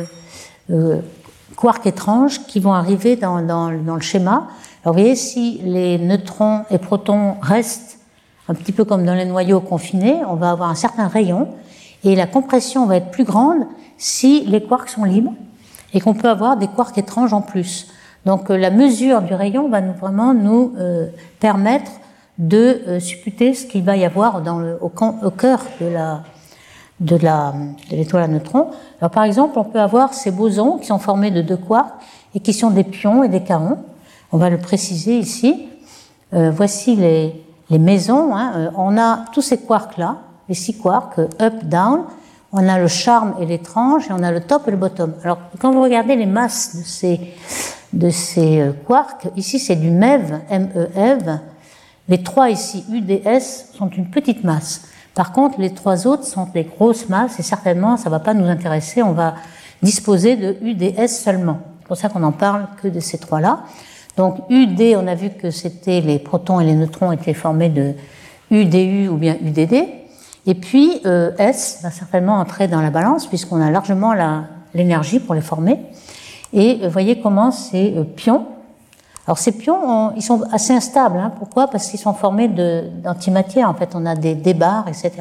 quarks étranges qui vont arriver dans le schéma? Alors, vous voyez, si les neutrons et protons restent un petit peu comme dans les noyaux confinés, on va avoir un certain rayon, et la compression va être plus grande si les quarks sont libres, et qu'on peut avoir des quarks étranges en plus. Donc, la mesure du rayon va vraiment nous permettre de supputer ce qu'il va y avoir au cœur de l'étoile à neutrons. Alors, par exemple, on peut avoir ces bosons qui sont formés de 2 quarks et qui sont des pions et des kaons. On va le préciser ici. Voici les maisons. On a tous ces quarks-là, les 6 quarks, up, down. On a le charme et l'étrange, et on a le top et le bottom. Alors, quand vous regardez les masses de ces quarks, ici c'est du MEV, MEV. Les 3 ici, UDS, sont une petite masse. Par contre, les 3 autres sont des grosses masses, et certainement, ça ne va pas nous intéresser, on va disposer de UDS seulement. C'est pour ça qu'on n'en parle que de ces 3-là. Donc, UD, on a vu que c'était les protons et les neutrons étaient formés de UDU ou bien UDD. Et puis, S va certainement entrer dans la balance, puisqu'on a largement l'énergie pour les former. Et voyez comment ces pions Alors ces pions, ils sont assez instables. Hein. Pourquoi? Parce qu'ils sont formés d'antimatière. En fait, on a des barres, etc.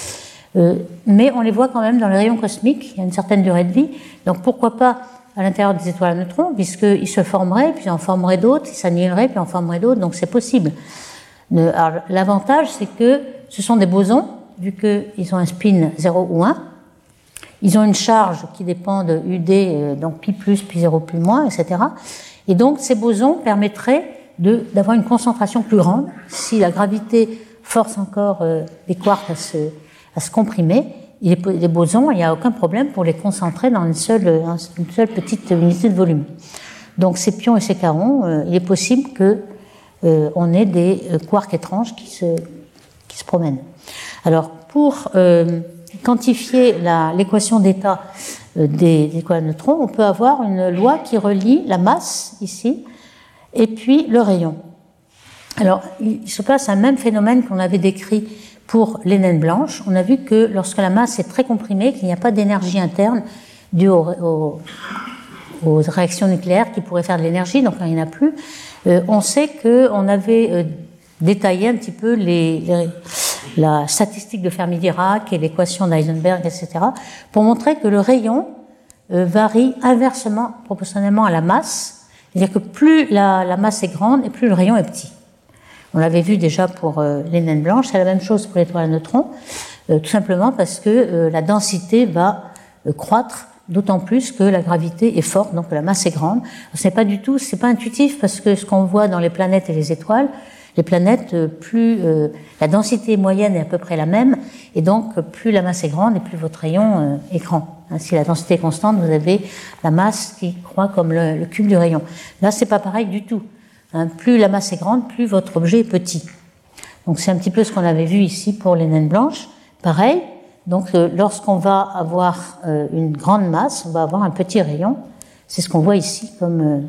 Mais on les voit quand même dans les rayons cosmiques. Il y a une certaine durée de vie. Donc pourquoi pas à l'intérieur des étoiles à neutrons, puisqu'ils se formeraient, puis en formeraient d'autres, ils s'annihileraient, puis en formeraient d'autres. Donc c'est possible. Alors l'avantage, c'est que ce sont des bosons, vu qu'ils ont un spin 0 ou 1. Ils ont une charge qui dépend de UD, donc pi plus, pi 0 plus moins, etc. Et donc, ces bosons permettraient d'avoir une concentration plus grande. Si la gravité force encore les quarks à se comprimer, les bosons, il n'y a aucun problème pour les concentrer dans une seule petite unité de volume. Donc, ces pions et ces carons, il est possible qu'on ait des quarks étranges qui se promènent. Alors, pour quantifier l'équation d'état des étoiles à neutrons, on peut avoir une loi qui relie la masse, ici, et puis le rayon. Alors, il se passe un même phénomène qu'on avait décrit pour les naines blanches. On a vu que lorsque la masse est très comprimée, qu'il n'y a pas d'énergie interne due aux réactions nucléaires qui pourraient faire de l'énergie, donc il n'y en a plus, on sait qu'on avait détaillé un petit peu la statistique de Fermi-Dirac et l'équation d'Heisenberg, etc., pour montrer que le rayon varie inversement proportionnellement à la masse, c'est-à-dire que plus la masse est grande et plus le rayon est petit. On l'avait vu déjà pour les naines blanches, c'est la même chose pour l'étoile à neutrons, tout simplement parce que la densité va croître, d'autant plus que la gravité est forte, donc la masse est grande. C'est pas intuitif, parce que ce qu'on voit dans les planètes et les étoiles, les planètes, plus la densité moyenne est à peu près la même, et donc plus la masse est grande et plus votre rayon est grand. Si la densité est constante, vous avez la masse qui croît comme le cube du rayon. Là, c'est pas pareil du tout. Plus la masse est grande, plus votre objet est petit. Donc c'est un petit peu ce qu'on avait vu ici pour les naines blanches. Pareil. Donc lorsqu'on va avoir une grande masse, on va avoir un petit rayon. C'est ce qu'on voit ici comme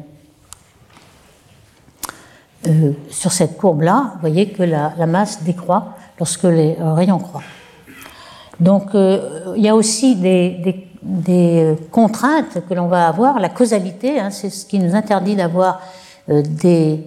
sur cette courbe-là. Vous voyez que la masse décroît lorsque les rayons croient. Donc il y a aussi des contraintes que l'on va avoir. La causalité, c'est ce qui nous interdit d'avoir des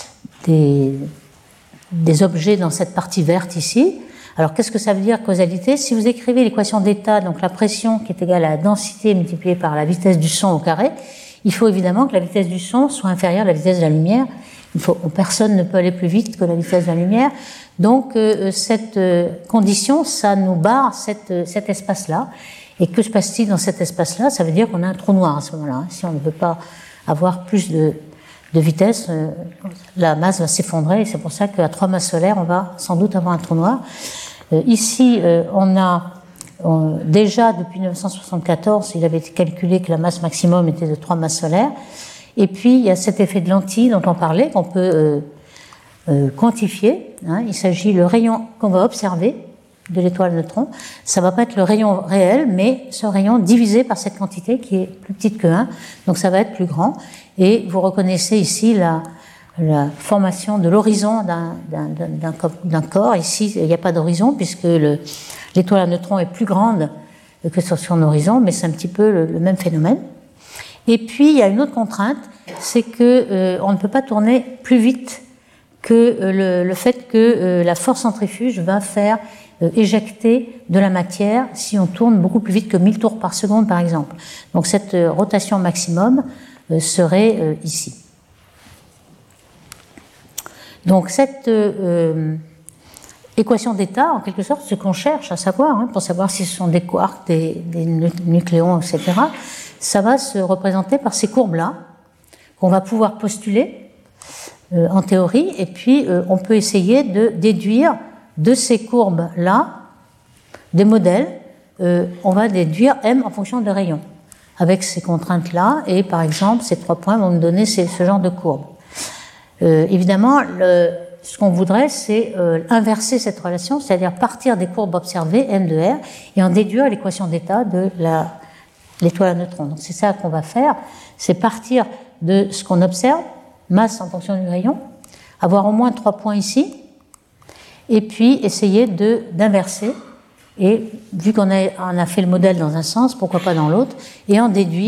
objets dans cette partie verte ici. Alors, qu'est-ce que ça veut dire, causalité? Si vous écrivez l'équation d'état, donc la pression qui est égale à la densité multipliée par la vitesse du son au carré, il faut évidemment que la vitesse du son soit inférieure à la vitesse de la lumière. Personne ne peut aller plus vite que la vitesse de la lumière. Donc, cette condition, ça nous barre cet espace-là. Et que se passe-t-il dans cet espace-là? Ça veut dire qu'on a un trou noir à ce moment-là. Si on ne veut pas avoir plus de vitesse, la masse va s'effondrer, et c'est pour ça qu'à 3 masses solaires, on va sans doute avoir un trou noir. Ici, on a déjà, depuis 1974, il avait été calculé que la masse maximum était de 3 masses solaires, et puis il y a cet effet de lentille dont on parlait, qu'on peut quantifier. Il s'agit le rayon qu'on va observer de l'étoile à neutrons. Ça va pas être le rayon réel, mais ce rayon divisé par cette quantité qui est plus petite que 1, donc ça va être plus grand. Et vous reconnaissez ici la formation de l'horizon d'un corps. Ici, il n'y a pas d'horizon, puisque l'étoile à neutrons est plus grande que sur son horizon, mais c'est un petit peu le même phénomène. Et puis, il y a une autre contrainte, c'est que on ne peut pas tourner plus vite que le fait que la force centrifuge va faire éjecter de la matière si on tourne beaucoup plus vite que 1000 tours par seconde, par exemple. Donc cette rotation maximum serait ici. Donc cette équation d'état, en quelque sorte, ce qu'on cherche à savoir, pour savoir si ce sont des quarks, des nucléons, etc., ça va se représenter par ces courbes-là, qu'on va pouvoir postuler en théorie, et puis on peut essayer de déduire de ces courbes-là des modèles. On va déduire M en fonction de rayons, avec ces contraintes-là, et par exemple, ces 3 points vont me donner ce genre de courbe. Évidemment, ce qu'on voudrait, c'est inverser cette relation, c'est-à-dire partir des courbes observées, M de R, et en déduire l'équation d'état de l'étoile à neutrons. Donc c'est ça qu'on va faire, c'est partir de ce qu'on observe, masse en fonction du rayon, avoir au moins 3 points ici, et puis essayer d'inverser, et vu qu'on a fait le modèle dans un sens, pourquoi pas dans l'autre, et en déduire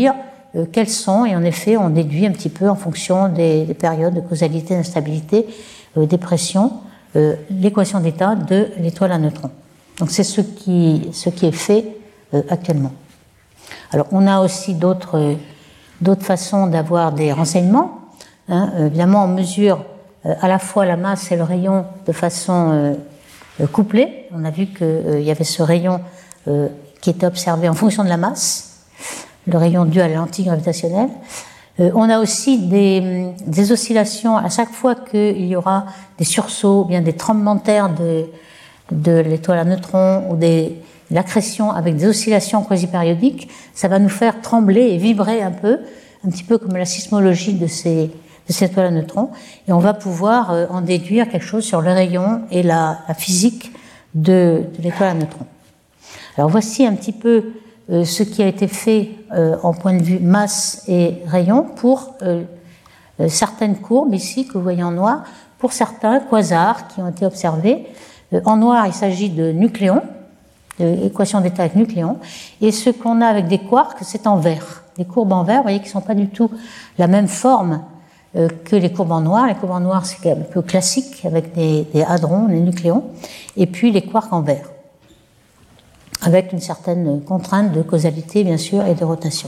quels sont, et en effet, on déduit un petit peu en fonction des périodes de causalité, d'instabilité, des pressions, l'équation d'état de l'étoile à neutrons. Donc c'est ce qui est fait actuellement. Alors on a aussi d'autres façons d'avoir des renseignements. Évidemment, on mesure à la fois la masse et le rayon de façon couplée. On a vu qu'il y avait ce rayon qui était observé en fonction de la masse, le rayon dû à la lentille gravitationnelle. On a aussi des oscillations à chaque fois qu'il y aura des sursauts, ou bien des tremblements de terre de l'étoile à neutrons ou l'accrétion avec des oscillations quasi-périodiques. Ça va nous faire trembler et vibrer un petit peu comme la sismologie de cette étoile à neutrons. Et on va pouvoir en déduire quelque chose sur le rayon et la physique de l'étoile à neutrons. Alors voici un petit peu ce qui a été fait en point de vue masse et rayon pour certaines courbes ici que vous voyez en noir, pour certains quasars qui ont été observés. En noir, il s'agit de nucléons, d'équations d'état avec nucléons, et ce qu'on a avec des quarks, c'est en vert. Les courbes en vert, vous voyez, qui ne sont pas du tout la même forme que les courbes en noir. Les courbes en noir, c'est un peu classique avec des hadrons, des nucléons, et puis les quarks en vert, avec une certaine contrainte de causalité, bien sûr, et de rotation.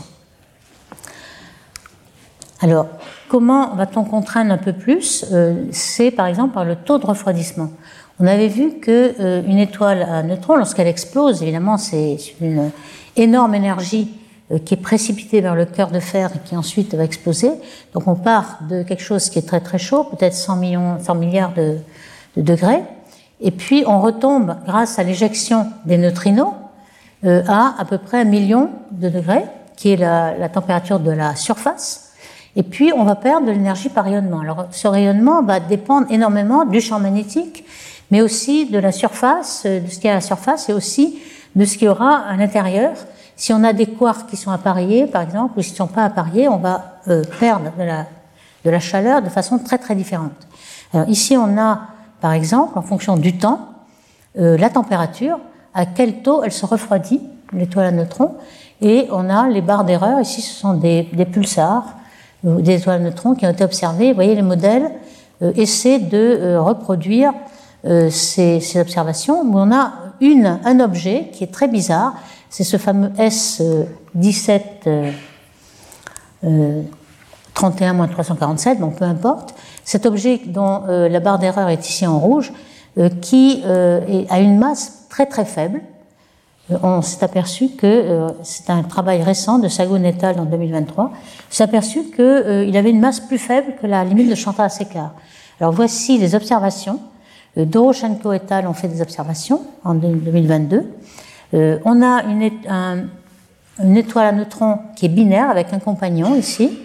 Alors, comment va-t-on contraindre un peu plus? C'est par exemple par le taux de refroidissement. On avait vu qu'une étoile à neutrons, lorsqu'elle explose, évidemment, c'est une énorme énergie qui est précipitée vers le cœur de fer et qui ensuite va exploser. Donc on part de quelque chose qui est très très chaud, peut-être 100 milliards de degrés, et puis on retombe, grâce à l'éjection des neutrinos, à peu près 1 million de degrés, qui est la température de la surface, et puis on va perdre de l'énergie par rayonnement. Alors ce rayonnement va dépendre énormément du champ magnétique, mais aussi de la surface, de ce qu'il y a à la surface, et aussi de ce qu'il y aura à l'intérieur. Si on a des quarks qui sont appareillés, par exemple, ou s'ils ne sont pas appareillés, on va perdre de la chaleur de façon très très différente. Alors ici on a, par exemple, en fonction du temps, la température, à quel taux elle se refroidit, l'étoile à neutrons, et on a les barres d'erreur. Ici, ce sont des pulsars, des étoiles à neutrons qui ont été observées. Vous voyez, les modèles essaient de reproduire ces observations, où on a un objet qui est très bizarre, c'est ce fameux S17 31-347, bon, peu importe. Cet objet dont la barre d'erreur est ici en rouge, qui a une masse très très faible. On s'est aperçu que, c'est un travail récent de Sagoon et al. En 2023, s'est aperçu qu'il avait une masse plus faible que la limite de Chandrasekhar. Alors voici les observations. Doroshenko et al. Ont fait des observations en 2022. On a une étoile à neutrons qui est binaire avec un compagnon ici.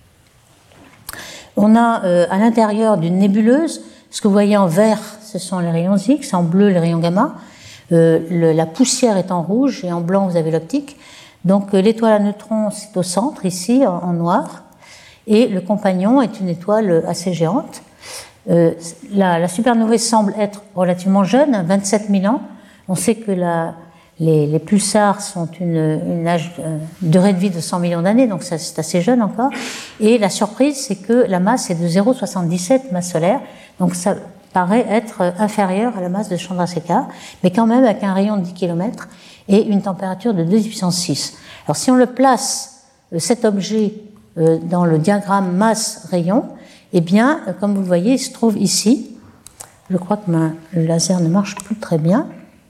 On a à l'intérieur d'une nébuleuse, ce que vous voyez en vert, ce sont les rayons X, en bleu les rayons gamma. La poussière est en rouge et en blanc vous avez l'optique. Donc l'étoile à neutrons c'est au centre ici en noir, et le compagnon est une étoile assez géante. La supernovae semble être relativement jeune, 27 000 ans. On sait que les pulsars sont une durée de vie de 100 millions d'années, donc ça, c'est assez jeune encore. Et la surprise, c'est que la masse est de 0,77 masse solaire, donc ça paraît être inférieur à la masse de Chandrasekhar, mais quand même avec un rayon de 10 km et une température de 2 puissance 6. Alors si on le place, cet objet, dans le diagramme masse-rayon, eh bien, comme vous le voyez, il se trouve ici. Je crois que le laser ne marche plus très bien.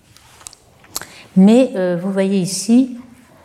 Mais vous voyez ici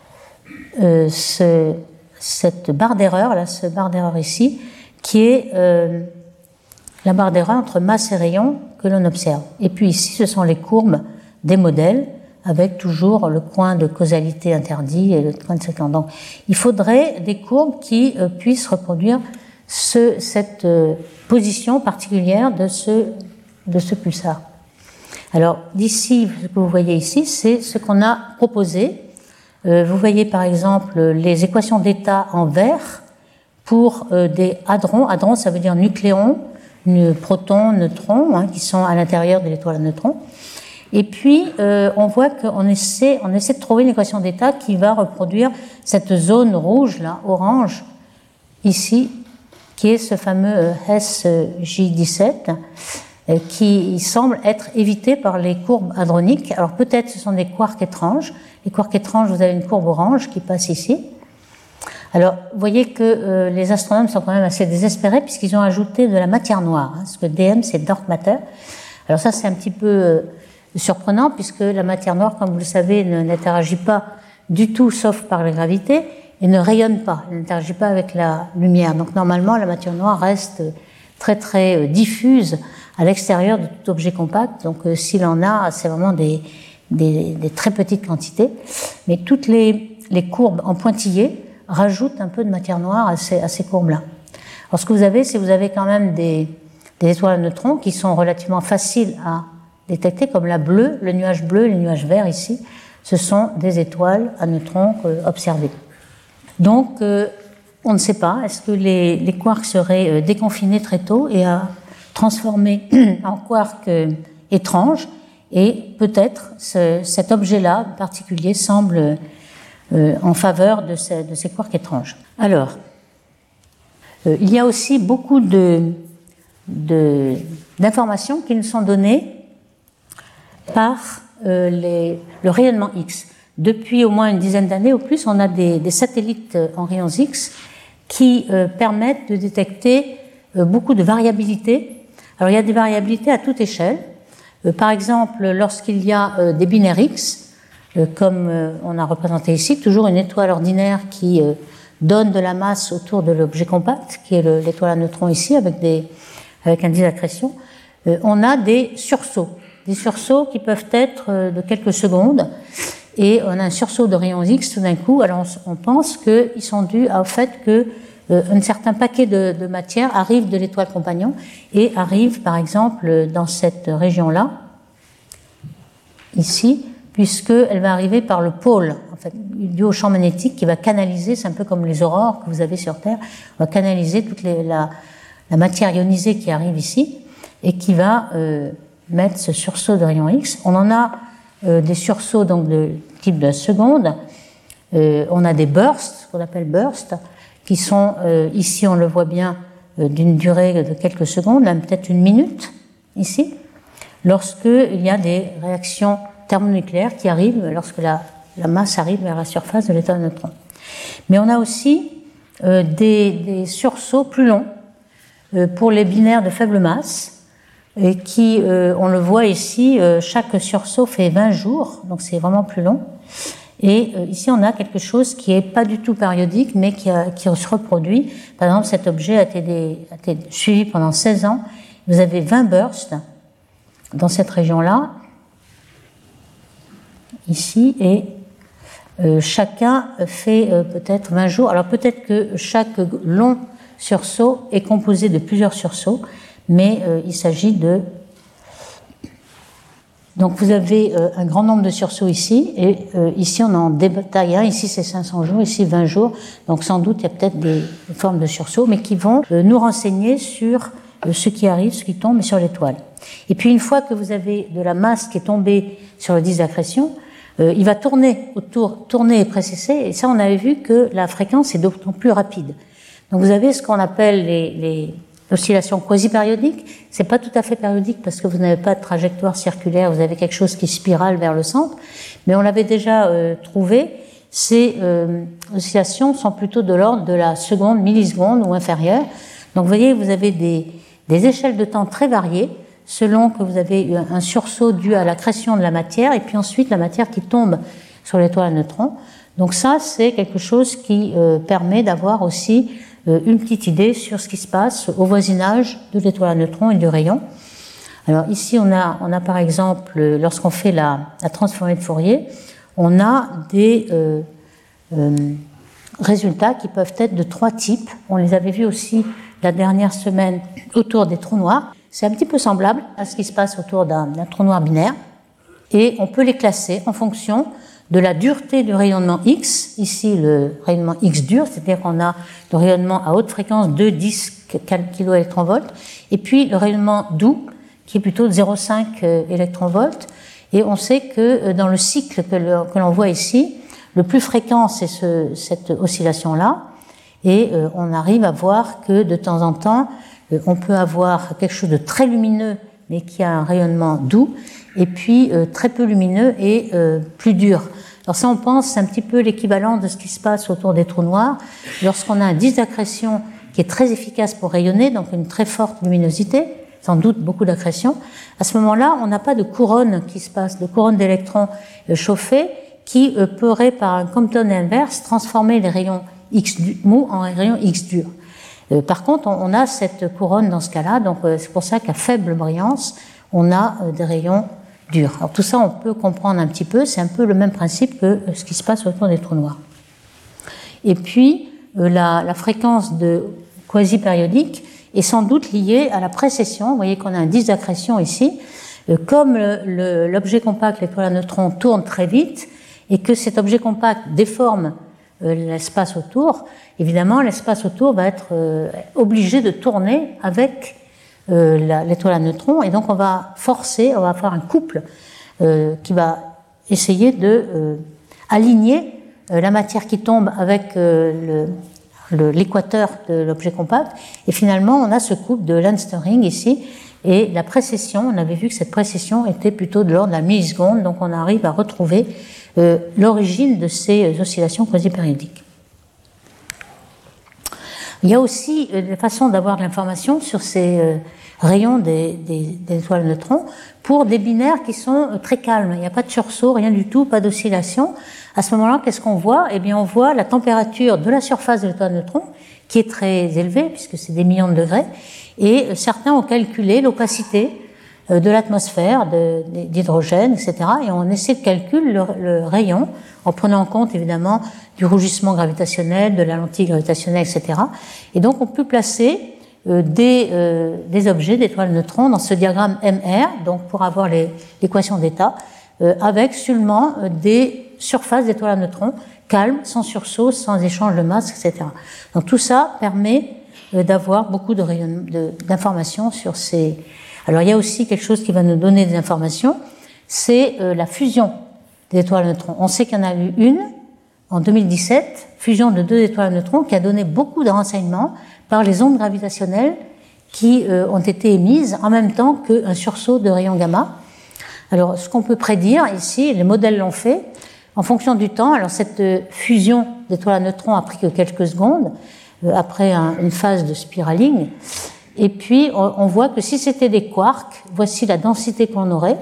cette barre d'erreur, là, ce barre d'erreur ici, qui est la barre d'erreur entre masse et rayon que l'on observe. Et puis ici, ce sont les courbes des modèles, avec toujours le coin de causalité interdit et le coin de séquence. Donc, il faudrait des courbes qui puissent reproduire cette position particulière de ce pulsar. Alors, d'ici, ce que vous voyez ici, c'est ce qu'on a proposé. Vous voyez par exemple les équations d'état en vert pour des hadrons. Hadrons, ça veut dire nucléons, protons, neutrons, qui sont à l'intérieur de l'étoile à neutrons. Et puis, on voit qu'on essaie de trouver une équation d'état qui va reproduire cette zone rouge, là, orange, ici, qui est ce fameux SJ17, qui semble être évité par les courbes hadroniques. Alors peut-être ce sont des quarks étranges. Les quarks étranges, vous avez une courbe orange qui passe ici. Alors, vous voyez que les astronomes sont quand même assez désespérés puisqu'ils ont ajouté de la matière noire, parce que DM, c'est dark matter. Alors ça, c'est un petit peu surprenant puisque la matière noire, comme vous le savez, n'interagit pas du tout sauf par la gravité et ne rayonne pas, elle n'interagit pas avec la lumière. Donc normalement, la matière noire reste très très diffuse à l'extérieur de tout objet compact. Donc s'il en a, c'est vraiment des très petites quantités. Mais toutes les courbes en pointillés rajoutent un peu de matière noire à ces courbes-là. Alors ce que vous avez, c'est que vous avez quand même des étoiles à neutrons qui sont relativement faciles à détecter, comme la bleue, le nuage bleu, les nuages verts ici. Ce sont des étoiles à neutrons observées. Donc, on ne sait pas, est-ce que les quarks seraient déconfinés très tôt et transformés en quarks étranges, et peut-être cet objet-là en particulier semble en faveur de ces quarks étranges. Alors, il y a aussi beaucoup d'informations qui nous sont données par le rayonnement X. Depuis au moins une dizaine d'années ou plus, on a des satellites en rayons X qui permettent de détecter beaucoup de variabilité. Alors il y a des variabilités à toute échelle. Par exemple, lorsqu'il y a des binaires X, comme on a représenté ici, toujours une étoile ordinaire qui donne de la masse autour de l'objet compact, qui est l'étoile à neutrons ici, avec un disque d'accrétion, on a des sursauts qui peuvent être de quelques secondes, et on a un sursaut de rayons X tout d'un coup. Alors on pense qu'ils sont dus au fait que un certain paquet de matière arrive de l'étoile compagnon et arrive par exemple dans cette région-là, ici, puisqu'elle va arriver par le pôle, en fait, dû au champ magnétique qui va canaliser, c'est un peu comme les aurores que vous avez sur Terre, va canaliser toute la matière ionisée qui arrive ici et qui va mettre ce sursaut de rayons X. On en a des sursauts donc de type de seconde. On a des bursts, qu'on appelle bursts, qui sont ici, on le voit bien, d'une durée de quelques secondes, même peut-être une minute ici, lorsqu'il y a des réactions thermonucléaires qui arrivent, lorsque la masse arrive vers la surface de l'étoile à neutrons. Mais on a aussi des sursauts plus longs pour les binaires de faible masse, et qui, on le voit ici, chaque sursaut fait 20 jours, donc c'est vraiment plus long. Et ici, on a quelque chose qui n'est pas du tout périodique, mais qui se reproduit. Par exemple, cet objet a été suivi pendant 16 ans. Vous avez 20 bursts dans cette région-là, ici, et chacun fait peut-être 20 jours. Alors peut-être que chaque long sursaut est composé de plusieurs sursauts, mais il s'agit de... Donc vous avez un grand nombre de sursauts ici, et ici on en détaille un, ici c'est 500 jours, ici 20 jours, donc sans doute il y a peut-être des formes de sursauts, mais qui vont nous renseigner sur ce qui arrive, ce qui tombe sur l'étoile. Et puis une fois que vous avez de la masse qui est tombée sur le disque d'accrétion, il va tourner et précesser, et ça on avait vu que la fréquence est d'autant plus rapide. Donc vous avez ce qu'on appelle les oscillations quasi-périodiques. C'est pas tout à fait périodique parce que vous n'avez pas de trajectoire circulaire, vous avez quelque chose qui spirale vers le centre, mais on l'avait déjà trouvé. Ces oscillations sont plutôt de l'ordre de la seconde, milliseconde ou inférieure. Donc vous voyez, vous avez des échelles de temps très variées selon que vous avez eu un sursaut dû à l'accrétion de la matière et puis ensuite la matière qui tombe sur l'étoile à neutrons. Donc ça, c'est quelque chose qui permet d'avoir aussi une petite idée sur ce qui se passe au voisinage de l'étoile à neutrons et du rayon. Alors ici, on a par exemple, lorsqu'on fait la transformée de Fourier, on a des résultats qui peuvent être de 3 types. On les avait vus aussi la dernière semaine autour des trous noirs. C'est un petit peu semblable à ce qui se passe autour d'un trou noir binaire. Et on peut les classer en fonction de la dureté du rayonnement X, ici le rayonnement X dur, c'est-à-dire qu'on a le rayonnement à haute fréquence de 10 kV, et puis le rayonnement doux, qui est plutôt de 0,5 électronvolts. Et on sait que dans le cycle que l'on voit ici, le plus fréquent, c'est cette oscillation-là. Et on arrive à voir que de temps en temps, on peut avoir quelque chose de très lumineux, mais qui a un rayonnement doux, et puis très peu lumineux et plus dur. Alors ça, on pense, c'est un petit peu l'équivalent de ce qui se passe autour des trous noirs. Lorsqu'on a un disque d'accrétion qui est très efficace pour rayonner, donc une très forte luminosité, sans doute beaucoup d'accrétion, à ce moment-là, on n'a pas de couronne qui se passe, de couronne d'électrons chauffés, qui pourrait, par un Compton inverse, transformer les rayons X mou en rayons X durs. Par contre, on a cette couronne dans ce cas-là, donc c'est pour ça qu'à faible brillance, on a des rayons durs. Alors tout ça, on peut comprendre un petit peu, c'est un peu le même principe que ce qui se passe autour des trous noirs. Et puis, la fréquence de quasi-périodique est sans doute liée à la précession. Vous voyez qu'on a un disque d'accrétion ici. Comme l'objet compact, l'étoile à neutrons, tourne très vite, et que cet objet compact déforme l'espace autour, évidemment, l'espace autour va être obligé de tourner avec l'étoile à neutrons, et donc on va forcer, on va faire un couple qui va essayer de aligner la matière qui tombe avec l'équateur de l'objet compact, et finalement on a ce couple de Lensing ici, et la précession, on avait vu que cette précession était plutôt de l'ordre de la milliseconde, donc on arrive à retrouver l'origine de ces oscillations quasi-périodiques. Il y a aussi des façons d'avoir de l'information sur ces rayons des étoiles à neutrons pour des binaires qui sont très calmes. Il n'y a pas de sursaut, rien du tout, pas d'oscillation. À ce moment-là, qu'est-ce qu'on voit? Eh bien, on voit la température de la surface de l'étoile à neutrons, qui est très élevée, puisque c'est des millions de degrés, et certains ont calculé l'opacité de l'atmosphère, d'hydrogène, etc. Et on essaie de calculer le rayon en prenant en compte évidemment du rougissement gravitationnel, de la lentille gravitationnelle, etc. Et donc on peut placer des objets d'étoiles à neutrons dans ce diagramme MR, donc pour avoir l'équation d'état, avec seulement des surfaces d'étoiles à neutrons calmes, sans sursaut, sans échange de masse, etc. Donc tout ça permet d'avoir beaucoup d'informations sur ces... Alors il y a aussi quelque chose qui va nous donner des informations, c'est la fusion des étoiles à neutrons. On sait qu'il y en a eu une en 2017, fusion de 2 étoiles à neutrons, qui a donné beaucoup de renseignements par les ondes gravitationnelles qui ont été émises en même temps qu'un sursaut de rayons gamma. Alors ce qu'on peut prédire ici, les modèles l'ont fait, en fonction du temps. Alors cette fusion d'étoiles à neutrons a pris que quelques secondes, après une phase de spiraling. Et puis, on voit que si c'était des quarks, voici la densité qu'on aurait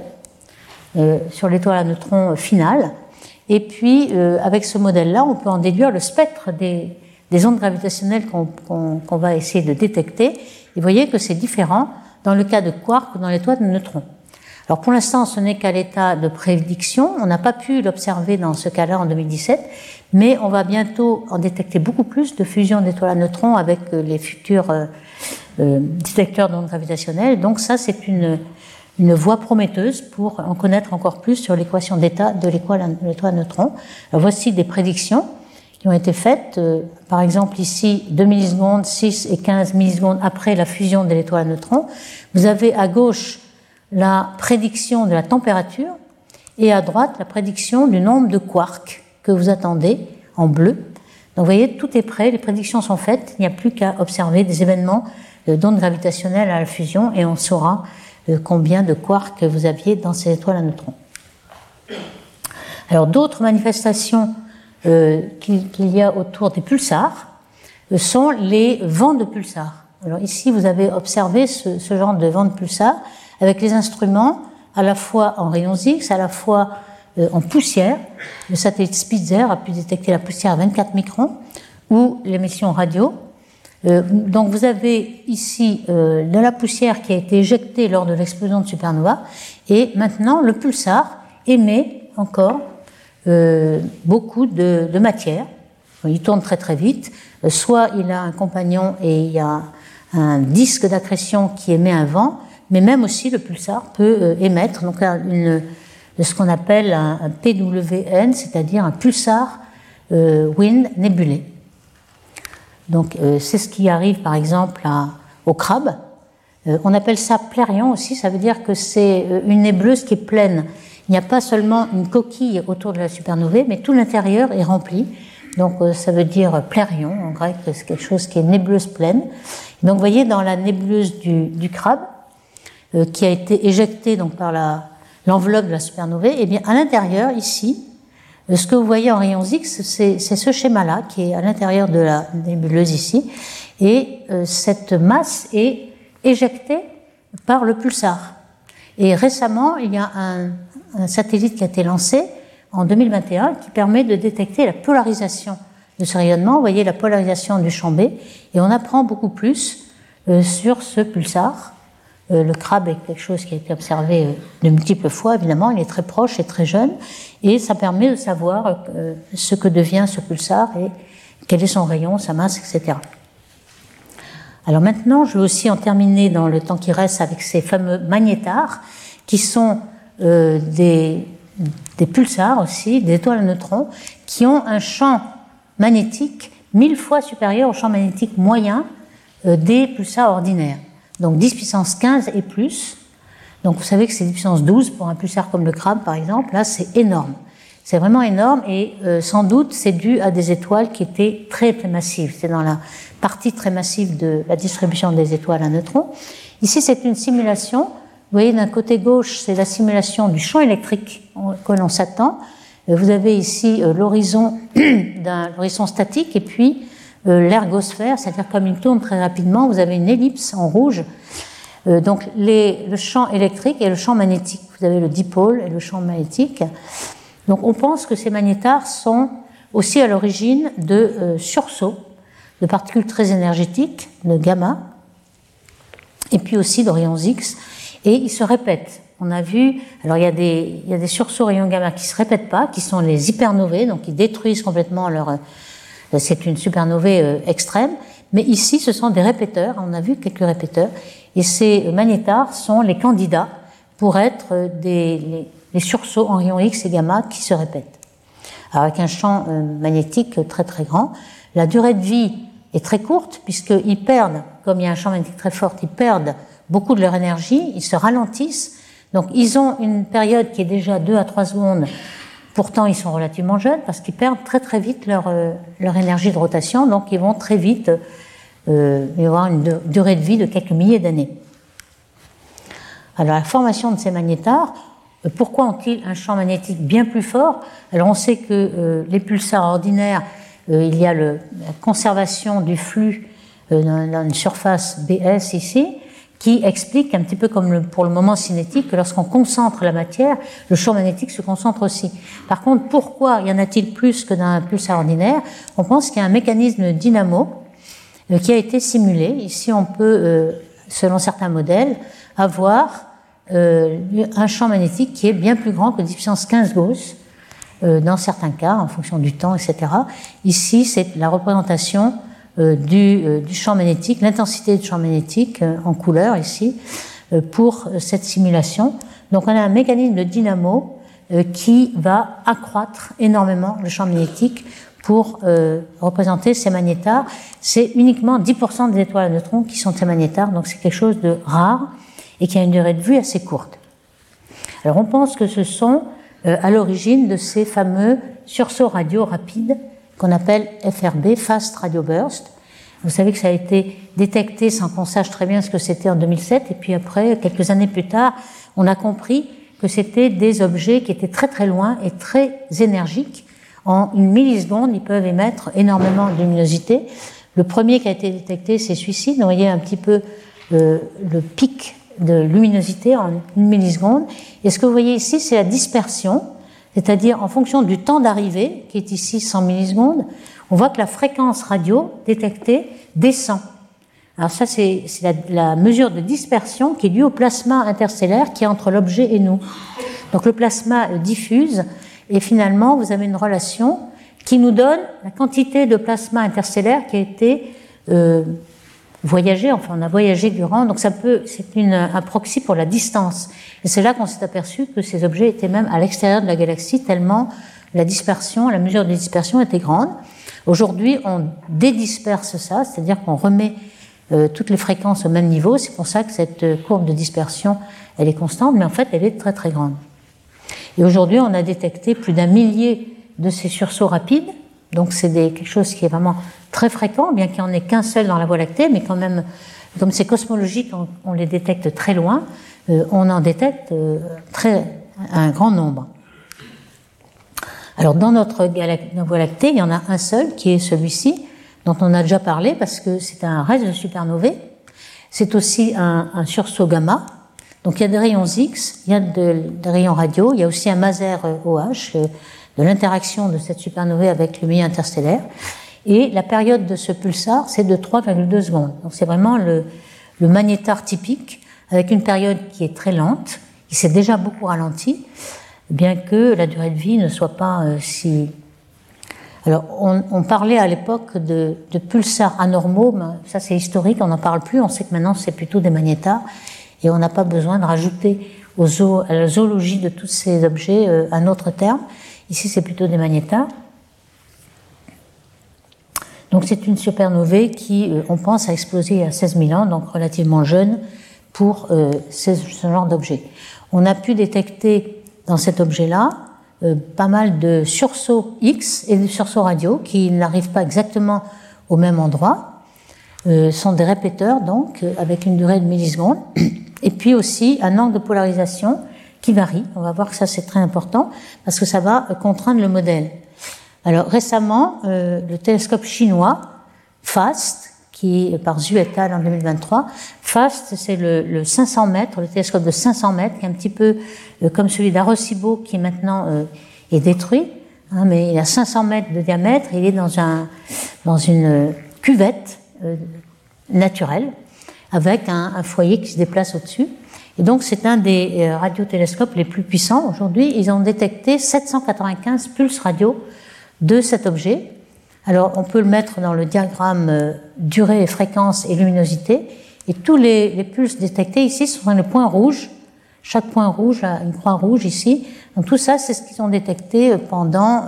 sur l'étoile à neutrons finale. Et puis, avec ce modèle-là, on peut en déduire le spectre des ondes gravitationnelles qu'on va essayer de détecter. Et vous voyez que c'est différent dans le cas de quarks ou dans l'étoile de neutrons. Alors, pour l'instant, ce n'est qu'à l'état de prédiction. On n'a pas pu l'observer dans ce cas-là en 2017, mais on va bientôt en détecter beaucoup plus de fusion d'étoiles à neutrons avec les futurs détecteurs d'ondes gravitationnelles. Donc ça, c'est une voie prometteuse pour en connaître encore plus sur l'équation d'état de l'étoile à neutrons. Alors, voici des prédictions qui ont été faites. Par exemple, ici, 2 millisecondes, 6 et 15 millisecondes après la fusion de l'étoile à neutrons. Vous avez à gauche la prédiction de la température et à droite la prédiction du nombre de quarks que vous attendez en bleu. Donc vous voyez, tout est prêt, les prédictions sont faites, il n'y a plus qu'à observer des événements d'ondes gravitationnelles à la fusion et on saura combien de quarks vous aviez dans ces étoiles à neutrons. Alors d'autres manifestations qu'il y a autour des pulsars sont les vents de pulsars. Alors ici vous avez observé ce genre de vents de pulsars avec les instruments à la fois en rayons X, à la fois en poussière. Le satellite Spitzer a pu détecter la poussière à 24 microns, ou l'émission radio. Donc vous avez ici de la poussière qui a été éjectée lors de l'explosion de supernova, et maintenant le pulsar émet encore beaucoup de matière. Il tourne très très vite. Soit il a un compagnon et il y a un disque d'accrétion qui émet un vent, mais même aussi le pulsar peut émettre donc ce qu'on appelle un PWN, c'est-à-dire un pulsar wind nébulé. Donc c'est ce qui arrive par exemple au crabe. On appelle ça plérion aussi, ça veut dire que c'est une nébuleuse qui est pleine. il n'y a pas seulement une coquille autour de la supernovae, mais tout l'intérieur est rempli. Donc ça veut dire plérion, en grec, c'est quelque chose qui est nébuleuse pleine. Donc vous voyez dans la nébuleuse du crabe, qui a été éjectée donc, par l'enveloppe de la supernovae, et bien à l'intérieur, ici, ce que vous voyez en rayons X, c'est ce schéma-là qui est à l'intérieur de la nébuleuse ici, et cette masse est éjectée par le pulsar. Et récemment, il y a un satellite qui a été lancé en 2021 qui permet de détecter la polarisation de ce rayonnement. Vous voyez la polarisation du champ B, et on apprend beaucoup plus sur ce pulsar. Le crabe est quelque chose qui a été observé de multiples fois, évidemment, il est très proche et très jeune, et ça permet de savoir ce que devient ce pulsar et quel est son rayon, sa masse, etc. Alors maintenant, je vais aussi en terminer dans le temps qui reste avec ces fameux magnétars, qui sont des pulsars aussi, des étoiles à neutrons, qui ont un champ magnétique 1000 fois supérieur au champ magnétique moyen des pulsars ordinaires. Donc 10 puissance 15 et plus. Donc vous savez que c'est 10 puissance 12 pour un pulsar comme le crabe, par exemple. Là, c'est énorme. C'est vraiment énorme et sans doute c'est dû à des étoiles qui étaient très, très massives. C'est dans la partie très massive de la distribution des étoiles à neutrons. Ici, c'est une simulation. Vous voyez, d'un côté gauche, c'est la simulation du champ électrique que l'on s'attend. Vous avez ici l'horizon l'horizon statique et puis l'ergosphère, c'est-à-dire comme il tourne très rapidement, vous avez une ellipse en rouge. Donc le champ électrique et le champ magnétique. Vous avez le dipôle et le champ magnétique. Donc on pense que ces magnétars sont aussi à l'origine de sursauts, de particules très énergétiques, de gamma, et puis aussi de rayons X, et ils se répètent. On a vu, alors il y a des sursauts rayons gamma qui ne se répètent pas, qui sont les hypernovae, donc ils détruisent complètement c'est une supernovae extrême, mais ici ce sont des répéteurs, on a vu quelques répéteurs, et ces magnétars sont les candidats pour être les sursauts en rayons X et gamma qui se répètent. Alors avec un champ magnétique très très grand, la durée de vie est très courte puisqu'ils perdent, comme il y a un champ magnétique très fort, ils perdent beaucoup de leur énergie, ils se ralentissent, donc ils ont une période qui est déjà 2 à 3 secondes. Pourtant, ils sont relativement jeunes parce qu'ils perdent très très vite leur énergie de rotation, donc ils vont très vite avoir une durée de vie de quelques milliers d'années. Alors la formation de ces magnétars, pourquoi ont-ils un champ magnétique bien plus fort? Alors on sait que les pulsars ordinaires, il y a la conservation du flux dans une surface BS ici, qui explique un petit peu comme pour le moment cinétique que lorsqu'on concentre la matière, le champ magnétique se concentre aussi. Par contre, pourquoi y en a-t-il plus que dans un pulsar ordinaire? On pense qu'il y a un mécanisme dynamo qui a été simulé. Ici, on peut, selon certains modèles, avoir un champ magnétique qui est bien plus grand que 10 puissance 15 Gauss, dans certains cas, en fonction du temps, etc. Ici, c'est la représentation du champ magnétique, l'intensité du champ magnétique en couleur ici, pour cette simulation. Donc on a un mécanisme de dynamo qui va accroître énormément le champ magnétique pour représenter ces magnétars. C'est uniquement 10% des étoiles à neutrons qui sont ces magnétars, donc c'est quelque chose de rare et qui a une durée de vie assez courte. Alors on pense que ce sont à l'origine de ces fameux sursauts radio rapides qu'on appelle FRB, Fast Radio Burst. Vous savez que ça a été détecté sans qu'on sache très bien ce que c'était en 2007, et puis après, quelques années plus tard, on a compris que c'était des objets qui étaient très très loin et très énergiques. En une milliseconde, ils peuvent émettre énormément de luminosité. Le premier qui a été détecté, c'est celui-ci. Vous voyez un petit peu le pic de luminosité en une milliseconde. Et ce que vous voyez ici, c'est la dispersion. C'est-à-dire en fonction du temps d'arrivée, qui est ici 100 millisecondes, on voit que la fréquence radio détectée descend. Alors ça, c'est la mesure de dispersion qui est due au plasma interstellaire qui est entre l'objet et nous. Donc le plasma diffuse et finalement, vous avez une relation qui nous donne la quantité de plasma interstellaire qui a été voyagé, enfin on a voyagé durant, donc c'est un proxy pour la distance. Et c'est là qu'on s'est aperçu que ces objets étaient même à l'extérieur de la galaxie, tellement la dispersion, la mesure de dispersion était grande. Aujourd'hui, on dédisperse ça, c'est-à-dire qu'on remet toutes les fréquences au même niveau. C'est pour ça que cette courbe de dispersion, elle est constante, mais en fait, elle est très très grande. Et aujourd'hui, on a détecté plus d'1 millier de ces sursauts rapides. Donc c'est quelque chose qui est vraiment très fréquent, bien qu'il n'y en ait qu'un seul dans la Voie lactée, mais quand même, comme c'est cosmologique, on les détecte très loin, on en détecte un grand nombre. Alors dans notre Voie lactée, il y en a un seul, qui est celui-ci, dont on a déjà parlé, parce que c'est un reste de supernovae. C'est aussi un sursaut gamma. Donc il y a des rayons X, il y a des rayons radio, il y a aussi un maser OH, de l'interaction de cette supernovae avec le milieu interstellaire. Et la période de ce pulsar, c'est de 3,2 secondes. Donc c'est vraiment le magnétar typique, avec une période qui est très lente. Il s'est déjà beaucoup ralenti, bien que la durée de vie ne soit pas si... Alors, on parlait à l'époque de pulsars anormaux, mais ça c'est historique, on n'en parle plus, on sait que maintenant c'est plutôt des magnétars, et on n'a pas besoin de rajouter à la zoologie de tous ces objets un autre terme. Ici, c'est plutôt des magnétars. Donc, c'est une supernovae qui, on pense, a explosé il y a 16 000 ans, donc relativement jeune pour ce genre d'objet. On a pu détecter dans cet objet-là pas mal de sursauts X et de sursauts radio qui n'arrivent pas exactement au même endroit. Sont des répéteurs, donc, avec une durée de millisecondes. Et puis aussi un angle de polarisation qui varie. On va voir que ça c'est très important parce que ça va contraindre le modèle. Alors récemment, le télescope chinois FAST, qui est par Zhu et al. En 2023, FAST c'est le 500 mètres, le télescope de 500 mètres, qui est un petit peu comme celui d'Arecibo qui maintenant est détruit, hein, mais il a 500 mètres de diamètre, il est dans une cuvette naturelle avec un foyer qui se déplace au-dessus. Et donc, c'est un des radiotélescopes les plus puissants. Aujourd'hui, ils ont détecté 795 pulses radio de cet objet. Alors, on peut le mettre dans le diagramme durée, fréquence et luminosité. Et tous les pulses détectés ici sont les points rouges. Chaque point rouge a une croix rouge ici. Donc, tout ça, c'est ce qu'ils ont détecté pendant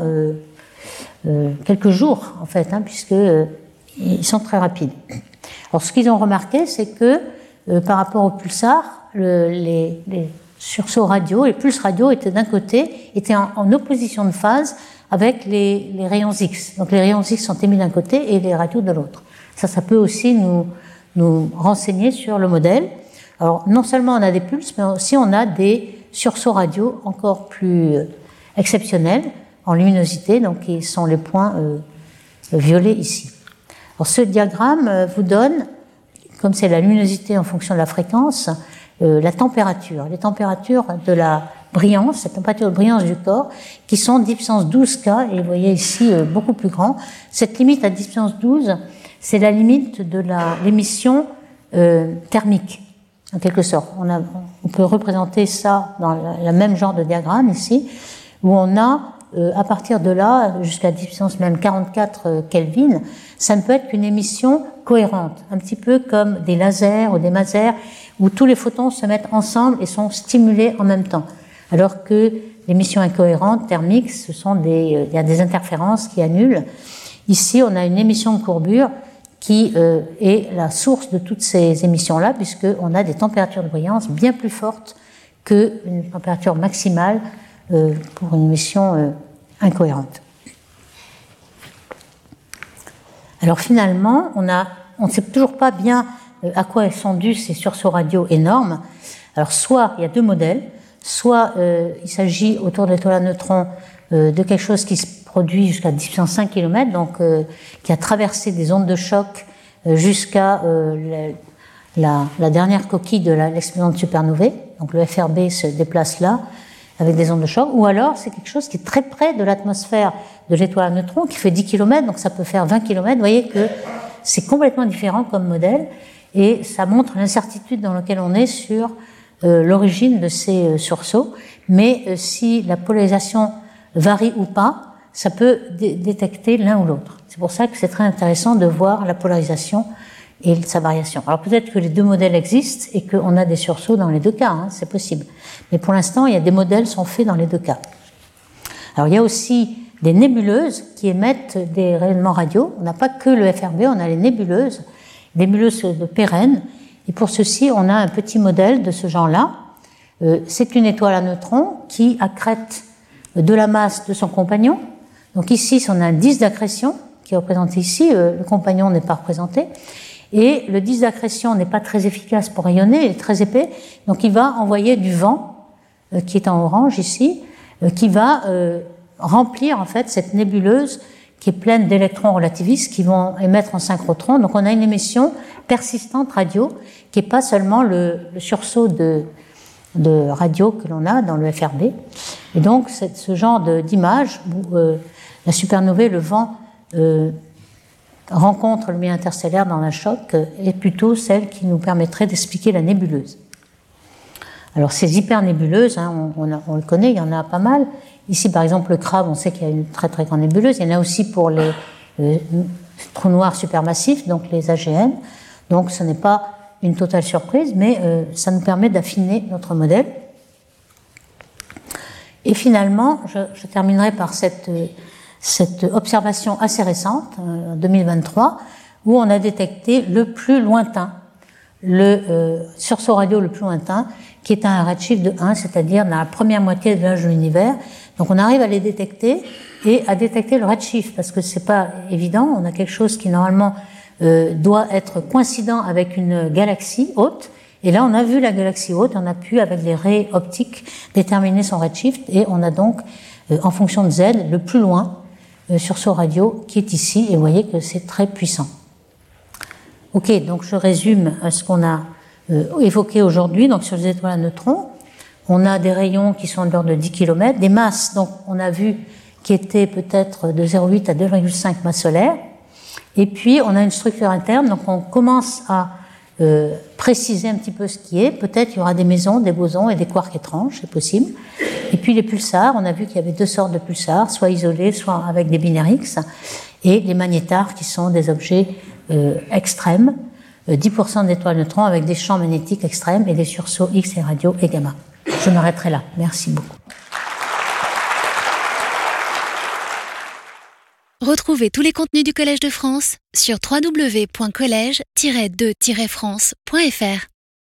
quelques jours, en fait, hein, puisqu'ils sont très rapides. Alors, ce qu'ils ont remarqué, c'est que par rapport aux pulsars, les sursauts radio, les pulses radio étaient d'un côté, étaient en opposition de phase avec les rayons X. Donc les rayons X sont émis d'un côté et les radios de l'autre. Ça peut aussi nous renseigner sur le modèle. Alors non seulement on a des pulses, mais aussi on a des sursauts radio encore plus exceptionnels en luminosité, donc qui sont les points violets ici. Alors ce diagramme vous donne, comme c'est la luminosité en fonction de la fréquence, la température, les températures de la brillance, la température de brillance du corps, qui sont 10 puissance 12 K, et vous voyez ici beaucoup plus grand. Cette limite à 10 puissance 12, c'est la limite de l'émission thermique, en quelque sorte. On peut représenter ça dans le même genre de diagramme ici, où on a, à partir de là, jusqu'à 10 puissance même 44 Kelvin, ça ne peut être qu'une émission cohérente, un petit peu comme des lasers ou des masers, où tous les photons se mettent ensemble et sont stimulés en même temps. Alors que l'émission incohérente, thermique, il y a des interférences qui annulent. Ici, on a une émission de courbure qui est la source de toutes ces émissions-là, puisqu'on a des températures de brillance bien plus fortes qu'une température maximale pour une émission incohérente. Alors finalement, on ne sait toujours pas bien à quoi sont dus ces sursauts radio énormes. Alors soit il y a deux modèles, soit il s'agit autour de l'étoile à neutrons de quelque chose qui se produit jusqu'à 10 puissance 5 km, donc qui a traversé des ondes de choc jusqu'à la dernière coquille de l'explosion de supernovae. Donc le FRB se déplace là avec des ondes de choc, ou alors c'est quelque chose qui est très près de l'atmosphère de l'étoile à neutrons, qui fait 10 km, donc ça peut faire 20 km. Vous voyez que c'est complètement différent comme modèle, et ça montre l'incertitude dans laquelle on est sur l'origine de ces sursauts. Mais si la polarisation varie ou pas, ça peut détecter l'un ou l'autre. C'est pour ça que c'est très intéressant de voir la polarisation et sa variation. Alors peut-être que les deux modèles existent et qu'on a des sursauts dans les deux cas, hein, c'est possible. Mais pour l'instant, il y a des modèles qui sont faits dans les deux cas. Alors il y a aussi des nébuleuses qui émettent des rayonnements radio. On n'a pas que le FRB, on a les nébuleuses de pérennes. Et pour ceci, on a un petit modèle de ce genre-là, c'est une étoile à neutrons qui accrète de la masse de son compagnon. Donc ici, on a un disque d'accrétion qui est représenté ici, le compagnon n'est pas représenté, et le disque d'accrétion n'est pas très efficace pour rayonner, il est très épais, donc il va envoyer du vent, qui est en orange ici, qui va remplir en fait cette nébuleuse qui est pleine d'électrons relativistes qui vont émettre en synchrotron. Donc on a une émission persistante radio qui n'est pas seulement le sursaut de radio que l'on a dans le FRB. Et donc ce genre d'image où la supernovae, le vent rencontre le milieu interstellaire dans un choc, est plutôt celle qui nous permettrait d'expliquer la nébuleuse. Alors ces hypernébuleuses, on le connaît, il y en a pas mal. Ici par exemple le crabe, on sait qu'il y a une très très grande nébuleuse. Il y en a aussi pour les trous noirs supermassifs, donc les AGN. Donc ce n'est pas une totale surprise, mais ça nous permet d'affiner notre modèle. Et finalement, je terminerai par cette observation assez récente, en 2023, où on a détecté le plus lointain, le sursaut radio le plus lointain, qui est à un redshift de 1, c'est-à-dire dans la première moitié de l'âge de l'univers. Donc on arrive à les détecter et à détecter le redshift, parce que c'est pas évident, on a quelque chose qui normalement doit être coïncident avec une galaxie haute, et là on a vu la galaxie haute, on a pu avec les raies optiques déterminer son redshift, et on a donc en fonction de Z le plus loin sursaut radio qui est ici, et vous voyez que c'est très puissant. Ok, donc je résume ce qu'on a évoqué aujourd'hui. Donc sur les étoiles à neutrons, on a des rayons qui sont de l'ordre de 10 km, des masses, donc on a vu qui étaient peut-être de 0,8 à 2,5 masses solaires, et puis on a une structure interne, donc on commence à préciser un petit peu ce qui est. Peut-être il y aura des mesons, des bosons et des quarks étranges, c'est possible. Et puis les pulsars, on a vu qu'il y avait deux sortes de pulsars, soit isolés, soit avec des binaires X, et les magnétars qui sont des objets extrêmes, 10% d'étoiles neutrons avec des champs magnétiques extrêmes et des sursauts X et radio et gamma. Je m'arrêterai là. Merci beaucoup. Retrouvez tous les contenus du Collège de France sur www.collège-2-france.fr.